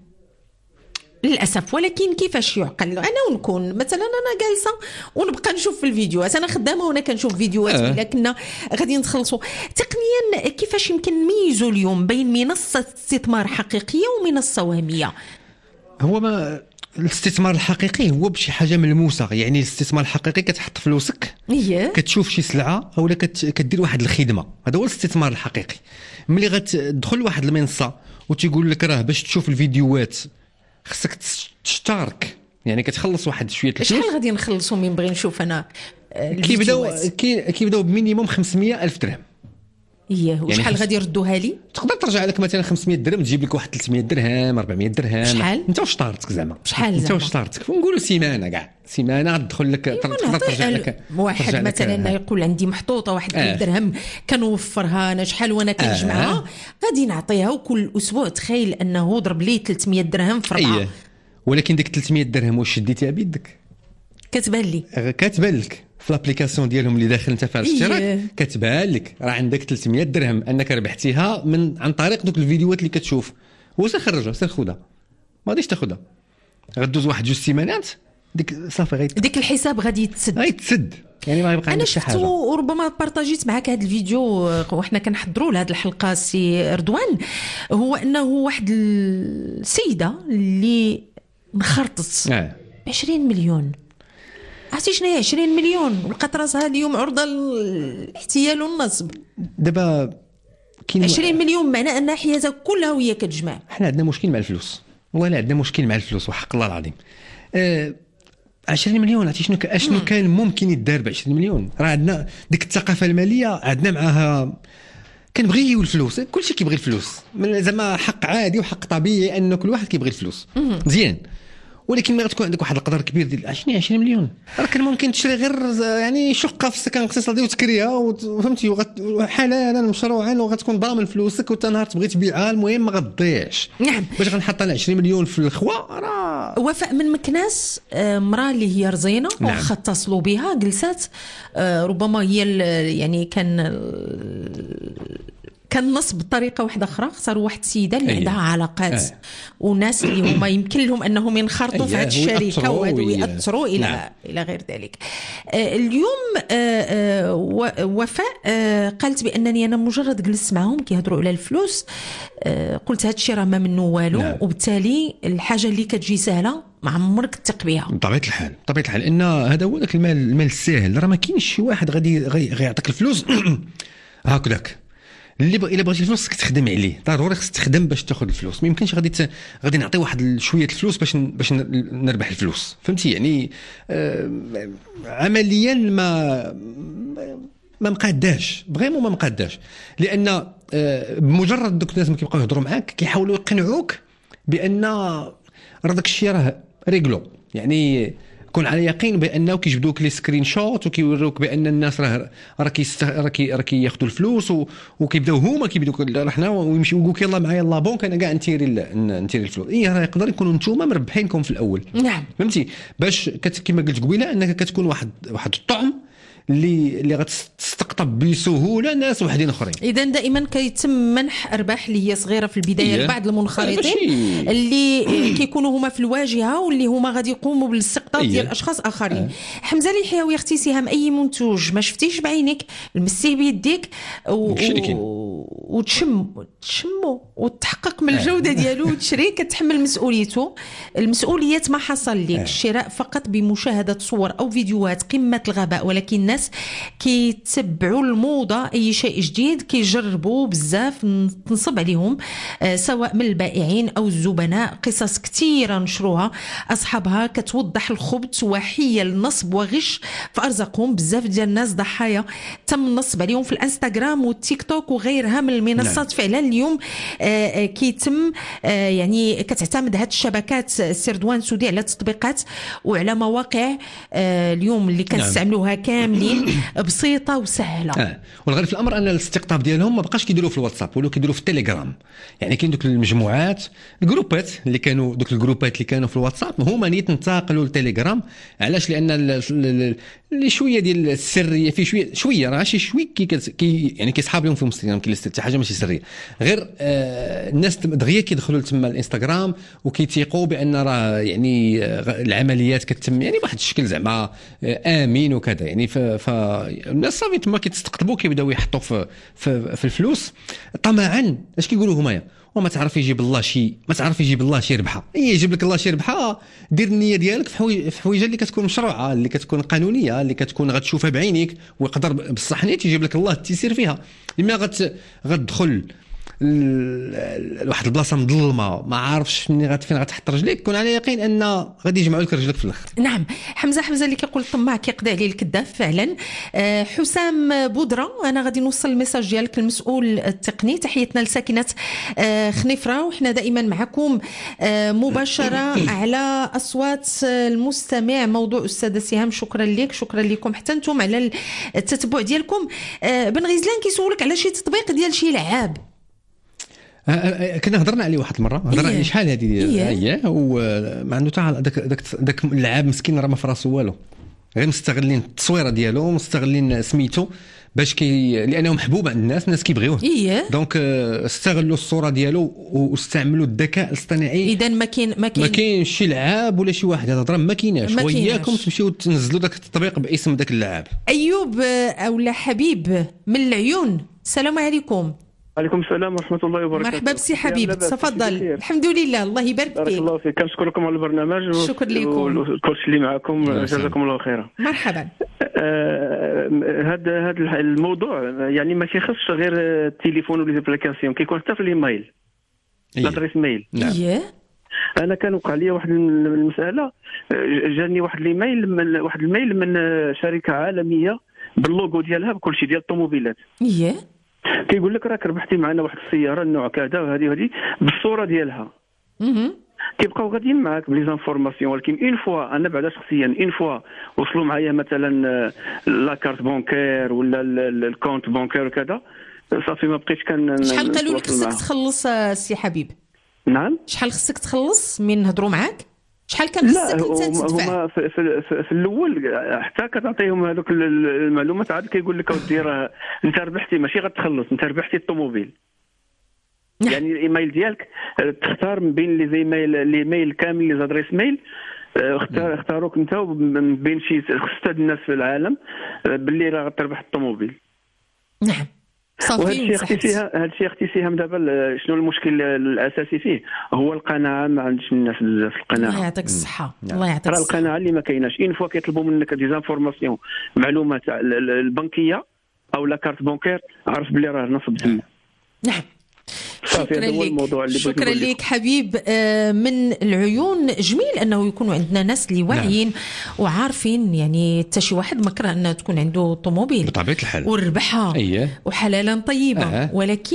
للاسف. ولكن كيفاش يعقل انا ونكون مثلا انا جالسه ونبقى نشوف في الفيديوهات، انا خدامه وانا كنشوف فيديوهات أه. الا كنا غادي نتخلصوا تقنيا. كيفاش يمكن نميزوا اليوم بين منصه استثمار حقيقيه ومنصه وهميه؟ هو ما الاستثمار الحقيقي هو بشي حاجه ملموسه، يعني الاستثمار الحقيقي كتحط فلوسك إيه؟ كتشوف شي سلعه اولا كدير واحد الخدمه، هذا هو الاستثمار الحقيقي. ملي غتدخل واحد المنصه وتيقول لك راه باش تشوف الفيديوهات خصك تشترك، يعني كتخلص واحد شويه الفلوس. شحال غادي نخلصوا من بغي نشوف انا كيبداو كيبداو بمينيموم خمسمية ألف درهم. اييه وشحال يعني غادي يردوها لي؟ تقدر ترجع لك مثلا خمسمية درهم تجيب لك واحد ثلاثمية درهم أربعمية درهم. شحال انت وشطارتك زعما؟ شحال انت وشطارتك ونقولوا سيمانه كاع سيمانه تدخل لك تقدر ترجع لك واحد مثلا يقول عندي محطوطه واحد آه. درهم كنوفرها انا شحال وانا كنجمعها آه. غادي نعطيها وكل اسبوع تخيل انه ضرب لي ثلاثمية درهم في ربعه. أيه. ولكن ديك ثلاثمية درهم واش شديتيها بيدك؟ كتبان لي كتبان لك في الابليكاسيون ديالهم اللي داخل انت في الاشتراك إيه. كتبان لك راه عندك ثلاثمية درهم انك ربحتيها من عن طريق دوك الفيديوهات اللي كتشوف. وسير خرجها سير خذها ما غاديش تاخذها، غدوز واحد جوج سيمانات ديك صافي غير ديك الحساب غادي يتسد غيتسد يعني ما يبقى عندك شي حاجه. انا شفتو وربما بارطاجيت معك هذا الفيديو وحنا كنحضروا لهذه الحلقه سي رضوان، هو انه واحد السيده اللي انخرطت آه. عشرين مليون. عرفتي شنو هي عشرين مليون ولقات راسها اليوم عرضه للاحتيال والنصب. دابا كاين عشرين مليون معناه ان حياتها كلها وهي كتجمع. حنا عندنا مشكل مع الفلوس والله عندنا مشكل مع الفلوس وحق الله العظيم. أه عشرين مليون عرفتي شنو اشنو كان ممكن يدار ب عشرين مليون؟ راه عندنا ديك الثقافه الماليه عندنا معاها كنبغيو الفلوس، كلشي كيبغي الفلوس زعما حق عادي وحق طبيعي ان كل واحد كيبغي الفلوس مزيان. ولكن ما غتكون عندك واحد القدر كبير ديال عشرين عشرين مليون راه كان ممكن تشري غير يعني شقه في السكن الاقتصادي وتكريها وفهمتي حلالا مشروعا وغتكون ضامن فلوسك وتا نهار تبغي تبيعها المهم ما غتضيعش. نعم باش غنحط انا عشرين مليون في الخوا راه. وفاء من مكناس مراه اللي هي رزينه نعم. واخا اتصلوا بها جلسات ربما هي يعني كان كان نصب بطريقه واحده اخرى، اختاروا واحد السيده اللي أيه. عندها علاقات أيه. وناس اللي هما يمكن لهم انهم ينخرطوا في أيه. هذه الشركه وهذو وي- ياثروا الى نعم. الى غير ذلك. آه، اليوم آه، آه، و- وفاء آه، قالت بانني انا مجرد جلست معهم كيهضروا على الفلوس آه، قلت هذا الشيء راه ما منه والو، نعم. وبالتالي الحاجه اللي كتجي سهله ما عمرك تثق بها. بطبيعه الحال بطبيعه الحال ان هذا هو ذاك المال المال الساهل، راه ما كاينش شي واحد غادي غي- غيعطيك الفلوس هكذاك. اللي بغ... الا بغيتي الفلوس خصك تخدم عليه، ضروري خصك تخدم باش تاخذ الفلوس. ما يمكنش غادي ت... غادي نعطي واحد شويه الفلوس باش ن... باش ن... نربح الفلوس، فهمتي يعني. آه... عمليا ما ما مقاداش فريمون، ما مقاداش، لان آه... بمجرد دوك الناس ما كيبقاو يهضروا معاك كيحاولوا يقنعوك بان راه داك الشيء راه ريغلو، يعني كون على يقين بانه كيجبدوك لي سكرين شوت وكيوروك بان الناس راه راه كيست... راه كي... راه كياخذوا الفلوس و... وكيبداو هما كيبداو راه حنا ويمشيو يقولوا لك يلاه معايا لا بونك انا كاع نتيري ال... نتيري الفلوس. اي راه يقدر يكونوا نتوما مربحينكم في الاول، نعم فهمتي، باش كت... كما قلت قبيله انك كتكون واحد واحد الطعم اللي اللي غتستقطب بسهوله ناس وحدين اخرين. اذا دائما كيتم منح ارباح اللي هي صغيره في البدايه إيه. لبعض المنخرطين ماشي- اللي كيكونوا هما في الواجهه واللي هما غادي يقوموا بالاستقطاب إيه. ديال اشخاص اخرين. حمزه اليحيوي اختي سهام، اي منتوج ما شفتيش بعينك لمسيه بيديك و... داكشي اللي كاين. وتشم تشمو وتحقق من آه. الجوده ديالو وتشري، كتحمل مسؤوليته المسؤوليه ما حصل لك. آه. الشراء فقط بمشاهده صور او فيديوهات قمه الغباء، ولكن الناس كيتبعوا الموضه، اي شيء جديد كيجربوا بزاف، تنصب عليهم آه، سواء من البائعين او الزبناء. قصص كثيره نشروها اصحابها كتوضح الخبث وحيل النصب وغش في ارزاقهم. بزاف ديال الناس ضحايا تم النصب عليهم في الانستغرام والتيك توك وغيرها من المنصات. فعلا اليوم آه، آه، كيتم آه، يعني كتعتمد هذه الشبكات سردوان سودي على تطبيقات وعلى مواقع آه، اليوم اللي كنستعملوها كاملين بسيطه وسهله. اه والغريب في الامر ان الاستقطاب ديالهم ما بقاش كيديروه في الواتساب ولا كيديروه في التليجرام. يعني كاين دوك المجموعات الجروبات اللي كانوا دوك الجروبات اللي كانوا في الواتساب هما نيت انتقلوا للتليجرام. علاش؟ لان ال- ال- اللي شويه ديال السريه في شويه شويه راه شي شويه كي, كي يعني كيسحاب لهم في الانستغرام كي حتى حاجه ماشي سريه غير آه الناس دغيا كيدخلوا تما الانستغرام وكيتيقوا بان راه يعني آه، العمليات كتتم يعني بواحد الشكل زعما آه، امين وكذا. يعني فالناس صافي تما كيتستقطبوا كيبداو يحطوا في, في في الفلوس طمعا. اش كيقولوا هما؟ وما تعرف يجيب الله شي ما تعرف يجيب الله شي ربحه. اي يجيب لك الله شي ربحه، دير النيه ديالك في حويجه في حويجه اللي كتكون مشروعه، اللي كتكون قانونيه، اللي كتكون غتشوفها بعينيك، ويقدر بصح نيت يجيب لك الله التيسير فيها. لما غت غتدخل ل- لواحد البلاصه مظلمه ما عارفش منين غت فين غتحط رجليك، كون على يقين ان غادي يجمعوا لك رجلك في الاخر. نعم. حمزه حمزه اللي كيقول الطماع كيقضي عليه الكذاب فعلا. آه، حسام بودره، انا غادي نوصل الميساج ديالك المسؤول التقني. تحياتنا لساكنه آه، خنيفره، وحنا دائما معكم آه، مباشره على اصوات المستمع. موضوع استاذه سهام، شكرا لك، شكرا لكم حتى انتم على التتبع ديالكم. آه، بن غزلان كيسولك على شي تطبيق ديال شي لعاب. آه، آه، كنا هضرنا عليه واحد المره، هضرنا إيه. عليه شحال هذه إيه. اييه، وما عنده حتى داك داك داك اللعاب مسكين راه ما في راسو والو، غير مستغلين التصويره ديالو، مستغلين سميتو باش كي لانه محبوب عند الناس، الناس كيبغيوه. ايه دونك آه، استغلوا الصوره ديالو واستعملوا الذكاء الاصطناعي. اذا ما كاين ما كاين ما كاينش شي لعاب ولا شي واحد هذا ما كايناش، ما وياكم كايناش. تمشيو تنزلوا داك التطبيق باسم داك اللعاب. ايوب آه، اولا حبيب من العيون، السلام عليكم. عليكم السلام ورحمة الله وبركاته. مرحبا بسي حبيب، تفضل. الحمد لله، الله يبارك بارك فيك. الله فيك، كنشكركم على البرنامج. شكر لكم. والكلشي اللي معكم، جزاكم الله خيرا. مرحبا. هذا هذا الموضوع يعني ما كيخصش غير التليفون ولا الابليكاسيون، كيكون حتى في الايميل، لادريس ميل. اييه. انا كان وقع لي واحد المساله، جاني واحد الايميل من واحد الميل من شركه عالميه باللوغو ديالها بكل شيء ديال الطوموبيلات. اييه. كيقول لك راك ربحتي معنا واحد السياره النوع كذا وهذه وهذه بالصوره ديالها. اها. كيبقاو غاديين معاك بلي زانفورماسيون، ولكن اون فوا انا بعدا شخصيا اون فوا وصلوا معايا مثلا لا كارت بونكير ولا الكونت بونكير وكذا، صافي ما بقيتش كان. شحال قالوا لك خصك تخلص آه، سي حبيب؟ نعم. شحال خصك تخلص من هضروا معاك؟ شحال كان خصك انت تدفع؟ هما في, في, في, في الاول حتى كتعطيهم هذوك المعلومات عاد كيقول لك اودي راه انت ربحتي، ماشي غتخلص، انت ربحتي الطوموبيل. يعني الايميل ديالك تختار من بين لي زيميل الايميل كامل لي زادريس ميل، اختار اختاروك انت من بين شي ستة الناس في العالم باللي راه غتربح الطوموبيل. نعم صافي. وهذا الشيء اختي فيها هذا الشيء اختي فيها دابا شنو المشكل الاساسي فيه؟ هو القناعه. ما عندش الناس بزاف القناعه. الله يعطيك الصحه. الله يعطيك الصحه. الصحه. القناعه اللي ما كايناش ان فوا كيطلبوا منك دي زانفورماسيون معلومات البنكيه او لا كارت بونكير، عرف بلي راه نصب تما. نعم شكرا لك. شكرا لك حبيب. من العيون جميل انه يكونوا عندنا ناس اللي واعيين نعم. وعارفين، يعني حتى شي واحد ما كره انه تكون عنده طوموبيل بطبيعه الحال وربحها أيه. وحلالا طيبه أه. ولكن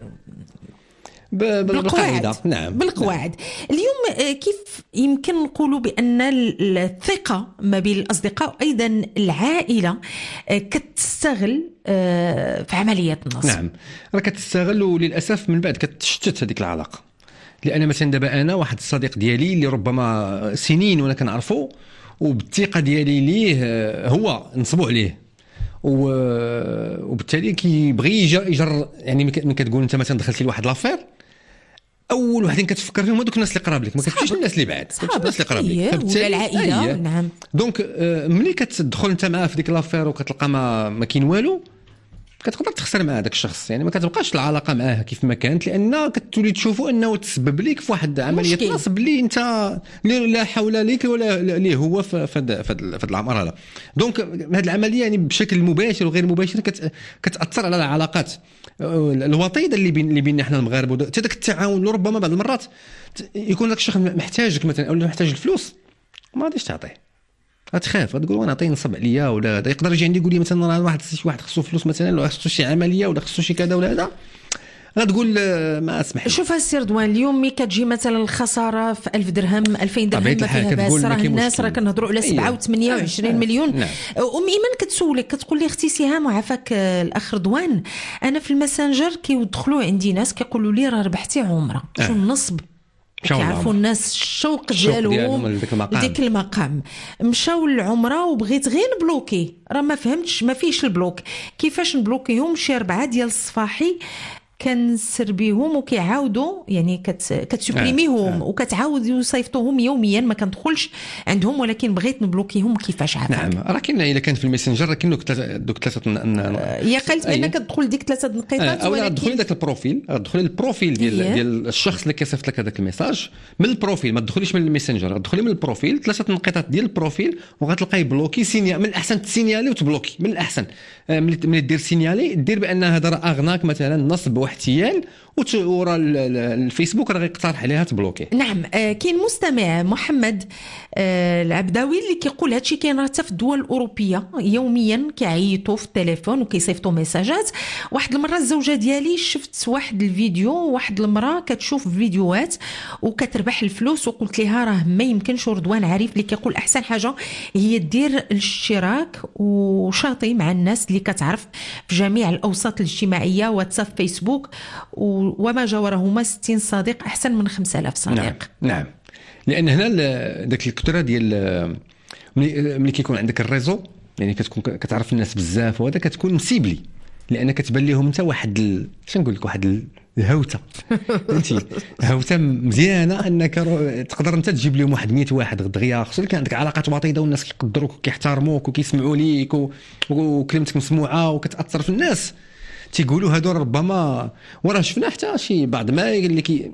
بالقواعد. نعم بالقواعد. اليوم كيف يمكن نقولوا بأن الثقة ما بين الأصدقاء وأيضا العائلة كتستغل في عملية النصب؟ نعم راه كتستغل، وللأسف من بعد كتشتت هذيك العلاقة. لأن مثلا دابا أنا واحد الصديق ديالي اللي ربما سنين وأنا كنعرفه، وبالثقة ديالي ليه هو نصبوا عليه، وبالتالي كيبغي يجر. يعني من كتقول انت مثلا دخلتي لواحد لافير، اول واحدين كتفكر فيهم هذوك الناس اللي قراب لك، ما كتمشيش للناس اللي بعاد، كتمشي الناس اللي قراب لك ولا العائله. نعم. دونك ملي كتدخل انت معاه في ديك لافير وكتلقى ما ما كاين والو، كتقدر تخسر مع هذاك الشخص. يعني ما كتبقاش العلاقه معاه كيف ما كانت، لان كتولي تشوفوا انه تسبب لك في واحد عمليه نصب اللي انت لا حول لك ولا ليه هو في هذا الامر هذا. دونك هذه العمليه يعني بشكل مباشر وغير مباشر كتاثر على العلاقات الوطيده اللي بين اللي بيننا احنا المغاربه. حتى داك التعاون ربما بعض المرات يكون داك الشخص محتاجك مثلا او محتاج الفلوس، ما غاديش تعطيه، غتخاف، غتقول وانا عطيه نصب عليا، ولا يقدر يجي عندي يقول لي مثلا راه واحد شي واحد خصو فلوس مثلا، ولا خصو شي عمليه، ولا خصو شي كذا ولا هذا، غتقول ما اسمح. شوف السي رضوان، اليوم مي كتجي مثلا الخساره في ألف درهم ألفين درهم ما فيها باس، راه الناس راه كنهضروا على سبعة وثمانية وعشرين مليون. نعم. وميمن كتسولك كتقول لي اختي سهام وعافاك الاخ رضوان، انا في الماسنجر كيدخلوا عندي ناس كيقولوا لي راه ربحتي عمره. شو النصب؟ كيعرفوا الناس الشوق ديالهم لديك المقام، مشاو للعمره وبغيت غير نبلوكي، راه ما فهمتش ما فيش البلوك، كيفاش نبلوكيهم؟ شي ربعه ديال الصفاحي كنسربيهم وكيعاودوا، يعني كت كتسوبريميهم آه. آه. وكتعاود يصيفطوهم يوميا، ما كندخلش عندهم، ولكن بغيت نبلوكيهم كيفاش عافاك؟ نعم راه كاين، الا كان في الميسنجر راه كاين دوك ثلاثه يا قلت بانك كتدخل ديك ثلاثه نقيطات آه. او تدخلي داك البروفيل، تدخلي البروفيل ديال yeah. ديال الشخص اللي كيصيفط لك هذاك الميساج من البروفيل، ما تدخليش من الميسنجر، تدخلي من البروفيل ثلاثه نقيطات ديال البروفيل، وغتلقاي بلوكي سينيال. من الاحسن تسينيالي وتبلوكي، من الاحسن ملي دير سينيالي دير بان هذا راه اغناك مثلا نصب واحتيال، ورا الفيسبوك راه غيقترح عليها تبلوكي. نعم. آه كاين مستمع محمد آه العبداوي اللي كيقول هادشي كاين حتى في الدول الاوروبيه، يوميا كيعيطوا في التليفون وكيصيفطوا ميساجات. واحد المره الزوجه ديالي شفت واحد الفيديو، واحد المراه كتشوف فيديوهات وكتربح الفلوس، وقلت لها راه ما يمكنش. رضوان عارف اللي كيقول احسن حاجه هي دير الاشتراك وشاطي مع الناس اللي كتعرف في جميع الاوساط الاجتماعيه، واتساب، فيسبوك، وما جاورهما ستين صديق احسن من خمسة آلاف صديق. نعم. نعم لان هنا داك الكثره ديال ملي كيكون عندك الريزو، يعني كتكون كتعرف الناس بزاف، وهذا كتكون مسيبلي، لان كتبان لهم انت واحد ال... شنو نقول لك، واحد الهوته فهمتي، هوته مزيانه انك تقدر انت تجيب لهم واحد مية واحد دغيا، خصو كان عندك علاقات وطيده والناس كيقدروك وكيحترموك وكيسمعوا ليك و... وكلمتك مسموعه وكتاثر في الناس، تيقولوا هادو ربما. وراه شفنا حتى شي بعض ما اللي كي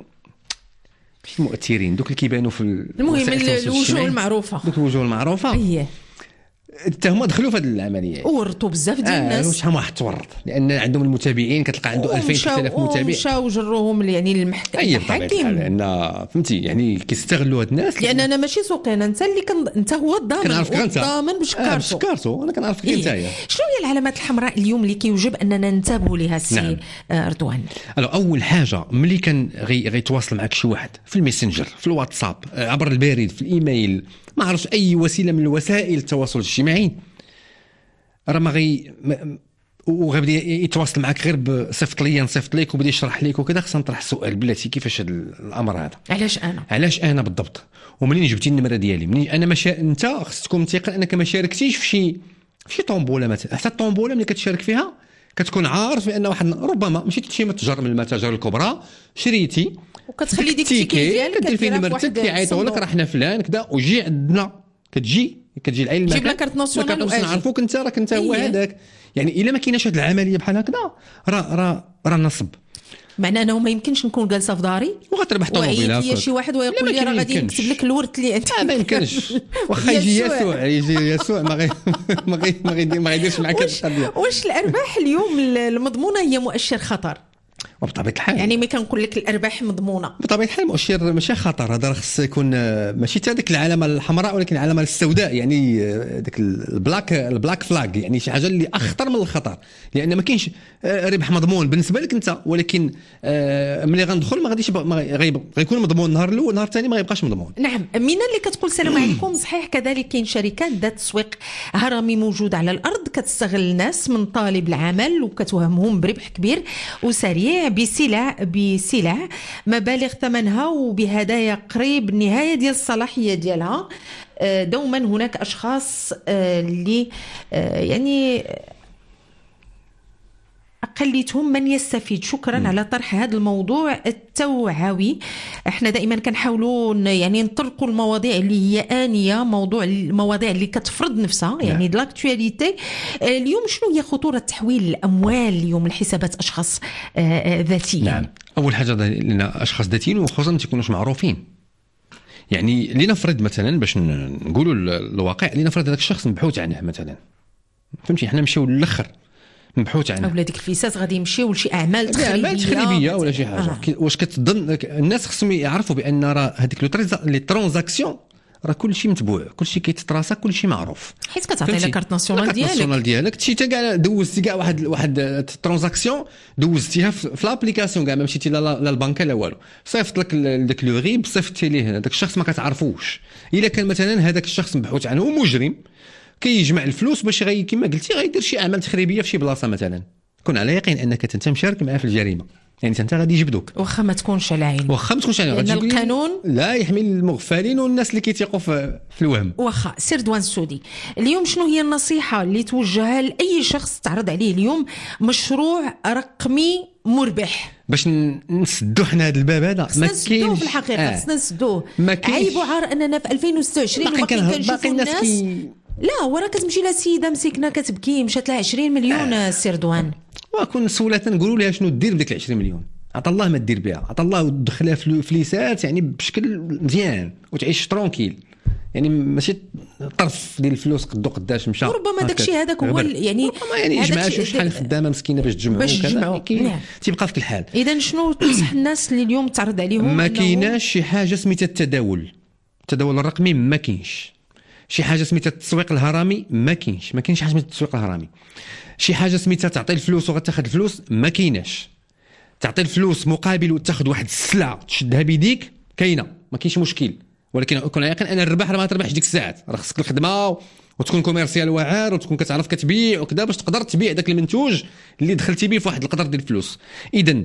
شي مؤثرين دوك اللي كيبانوا في المهم الوجوه المعروفه، دوك الوجوه المعروفه اييه حتى هما دخلوا في هذه العمليه، ورطوا بزاف ديال الناس. اه شحال واحد تورط، لان عندهم المتابعين كتلقى عنده ألفين ثلاثة آلاف متابع، مشاو جروهم يعني للمحكمه. لان فهمتي يعني كيستغلوا هاد الناس، لان انا ماشي سوقين، انت اللي كن... انت هو الضامن، الضامن بشكارتو. آه بشكارتو انا كنعرفك انت. إيه. شنو هي العلامات الحمراء اليوم اللي كيوجب اننا ننتبهوا لها السي نعم. آه رضوان؟ الو اول حاجه ملي كان غي غيتواصل معك شي واحد في الميسنجر، في الواتساب، عبر البريد، في الايميل، ما عرفتش اي وسيله من وسائل التواصل الاجتماعي، راه ما غي وغيبدا يتواصل معك غير بصيفط لي نصيفط ليك وبدا يشرح ليك وكذا، خصنا نطرح السؤال بلاتي كيفاش هذا الامر هذا، علاش انا علاش انا بالضبط. ومنين جبتي النمره ديالي، منين انا مشا انت خصك تكون متيقن انك ما شاركتيش في شي في شي طومبوله مثلا. حتى الطومبوله ملي كتشارك فيها كتكون عارف بان واحد ربما مشيتي شي متجر من المتاجر الكبرى شريتي وكتخلي ديك التيكي ديالك كدير فيه نمرتك كيعيطوا لك راه حنا فلان كذا وجي عندنا، كتجي كتجي العين جيب لك كارت ناسيونال ونعرفوك انت راك انت هو هذاك. يعني الا ما كايناش هذه العمليه بحال هكذا راه راه راه نصب. معنى انه ما يمكنش نكون جالسه في داري وغتربح طوموبيله وعيط لي شي واحد ويقول لي راه غادي نكتب لك الورد اللي انت ما يمكنش. واخا يجي يسوع يجي يسوع ما غي ما غي ما غيدير ما غيديرش معك هذه القضيه. واش الارباح اليوم المضمونه هي مؤشر خطر؟ وبطبيعه الحال يعني مي كنقول لك الارباح مضمونه بطبيعه الحال مؤشر ماشي خطر. هذا خص يكون ماشي حتى ديك العلامه الحمراء ولكن العلامه السوداء، يعني ديك البلاك البلاك فلاج، يعني شي حاجه اللي اخطر من الخطر. لان ما كاينش ربح مضمون بالنسبه لك انت، ولكن ملي غندخل ما غاديش غيكون مضمون النهار الاول، النهار الثاني ما غيبقاش مضمون. نعم. مينا اللي كتقول السلام عليكم، صحيح كذلك كاين شركات ذات تسويق هرمي موجود على الارض كتستغل الناس من طالب العمل وكتوهمهم بربح كبير وسريع بسلع بسلع مبالغ ثمنها وبهدايا قريب النهايه ديال الصلاحيه ديالها. دوما هناك اشخاص اللي يعني أقليتهم من يستفيد. شكرا م. على طرح هذا الموضوع التوعوي. احنا دائما كنحاولوا يعني نطرقوا المواضيع اللي هي آنية، موضوع المواضيع اللي كتفرض نفسها يعني د لاكتواليتي. اليوم شنو هي خطورة تحويل الأموال اليوم لحسابات أشخاص ذاتيين؟ نعم. أول حاجة لنا أشخاص ذاتيين وخصوصا ما تكونوش معروفين. يعني لنفرض مثلا باش نقولوا الواقع، لنفرض هذاك الشخص مبحوث عنه مثلا، فهمتي، احنا نمشيو للاخر مبحوث عنه، اولا ديك الفيسات غادي يمشيو لشي اعمال تخريبيه اعمال تخريبيه ولا شي حاجه. آه. واش كتظن الناس خصهم يعرفوا بان راه هذيك لي ترانزاكسيون راه كلشي متبوع، كلشي كيتطراسا، كلشي معروف، حيت كتعطي لك كارت ناسيونال ديالك كارت ناسيونال ديالك شي كاع دوزتي كاع واحد واحد ترانزاكسيون دوزتيها في لابليكاسيون كاع ما مشيتي لا للبنكه لا والو، صيفط لك داك لو غيب صيفطتي ليه هذاك الشخص ما كتعرفوش. الا كان مثلا هذاك الشخص مبحوث عنه ومجرم كيجمع الفلوس باش غي كما قلتي غيدير شي اعمال تخريبيه في شي بلاصه مثلا، كون على يقين انك انت مشارك معاه في الجريمه، يعني انت غادي يجبدوك واخا ما تكونش على عين، واخا ما تكونش على عين، لان القانون لا يحمي المغفلين والناس اللي كيتيقوا في, في الوهم. واخا سير دوان السودي، اليوم شنو هي النصيحه اللي توجهها لاي شخص تعرض عليه اليوم مشروع رقمي مربح باش نسدوا حنا هذا الباب هذا؟ ما كاينش في الحقيقه، خصنا آه. نسدوه. عيب وعار اننا في ألفين وستة وعشرين باقي كنشوفوا الناس كي... لا ورا كتمشي لها سيده مسكينه كتبكي مشات لها عشرين مليون آه. سير دوان، وكون سولات نقولوا لها شنو دير بديك عشرين مليون، عطا الله ما دير بها، عطا الله ودخلها في فليسات يعني بشكل مزيان وتعيش ترونكيل، يعني ماشي طرف ديال الفلوس قدو قداش مشى. وربما داك الشيء هذاك هو يعني ربما يعني جماعه شحال خدامه مسكينه باش تجمعوا وكذا، نعم. تيبقى في الحال. اذا شنو تنصح الناس اللي اليوم تعرض عليهم؟ ما كايناش شي حاجه سميتها التداول، التداول الرقمي ما كاينش. شي حاجه سميتها التسويق الهرمي ما كاينش، ما كاينش حاجه سميتها التسويق الهرمي. شي حاجه سميتها تعطي الفلوس وغتاخذ الفلوس ما كايناش. تعطي الفلوس مقابل وتاخذ واحد السلعه تشدها بيديك كاينه، ما كاينش مشكل، ولكن كون يقين انا الربح راه ما تربحش ديك الساعات، راه خصك الخدمه وتكون كوميرسيال واعر وتكون كتعرف كتبيع وكذا باش تقدر تبيع داك المنتوج اللي دخلتي به في واحد القدر ديال الفلوس. اذا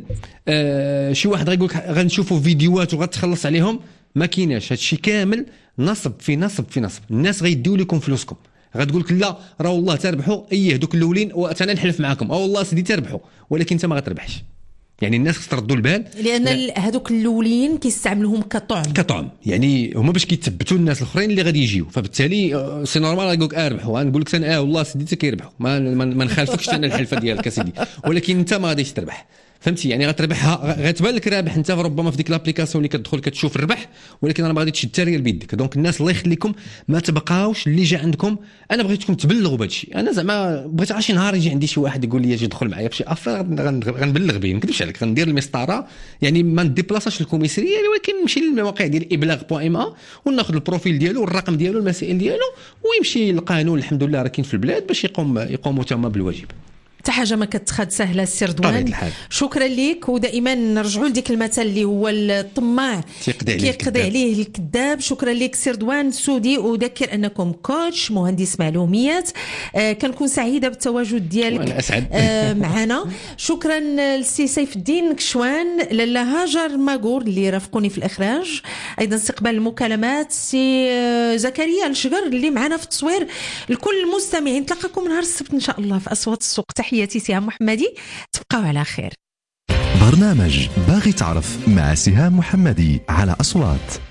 آه شي واحد غيقول لك غنشوفوا فيديوهات وغتخلص عليهم، ما كايناش. هادشي كامل نصب في نصب في نصب. الناس غيديو لكم فلوسكم، غتقول لك لا راه والله تربحوا، ايه دوك الاولين وانا نحلف معاكم اه والله سيدي تربحوا، ولكن انت ما غتربحش. يعني الناس خص تردوا البال، لان هذوك الاولين كيستعملوهم كطعم كطعم، يعني هما باش كيتثبتوا الناس الاخرين اللي غادي يجيو، فبالتالي سي نورمال غيقول لك اربحوا، غنقول لك انا اه والله سيدي كيربحوا، ما ما نخالفكش انا الحلفه ديالك سيدي، ولكن انت ما غاديش تربح. فهمتي؟ يعني غتربحها غتبان لك رابح انت ربما في ديك لابليكاسيون اللي كتدخل كتشوف الربح، ولكن انا ما غادي تشد التريال بيدك. دونك الناس الله يخليكم ما تبقاوش اللي جا عندكم. انا بغيتكم تبلغوا بهذا الشيء، انا زعما بغيت عا شي نهار يجي عندي شي واحد يقول لي اجي ادخل معايا في شي افير غنبلغ به، ما نكذبش عليك، غندير المسطره، يعني ما نديبلاصاش الكوميساريه، ولكن نمشي للمواقع ديال ابلاغ بوان ام ا وناخذ البروفيل ديالو والرقم ديالو المسائل ديالو ويمشي للقانون. الحمد لله راه كاين في البلاد باش يقوم يقوموا تما بالواجب. حتى حاجه ما كتخاد سهله السي رضوان. شكرا لك، ودائما نرجعوا لديك المثل اللي هو الطماع كيقضي عليه الكذاب. شكرا لك سي رضوان سودي، وذكر انكم كوتش مهندس معلومات. آه كنكون سعيده بالتواجد ديالك وانا اسعد آه معنا. شكرا للسي سيف الدين كشوان، لاله هاجر ماغور اللي رافقوني في الاخراج، ايضا استقبال المكالمات سي زكريا الشجر اللي معنا في التصوير. لكل المستمعين نتلاقاكم نهار السبت ان شاء الله في اصوات السوق. تحياتي سهام محمدي، تبقاو على خير. برنامج باغي تعرف مع سهام محمدي على أصوات.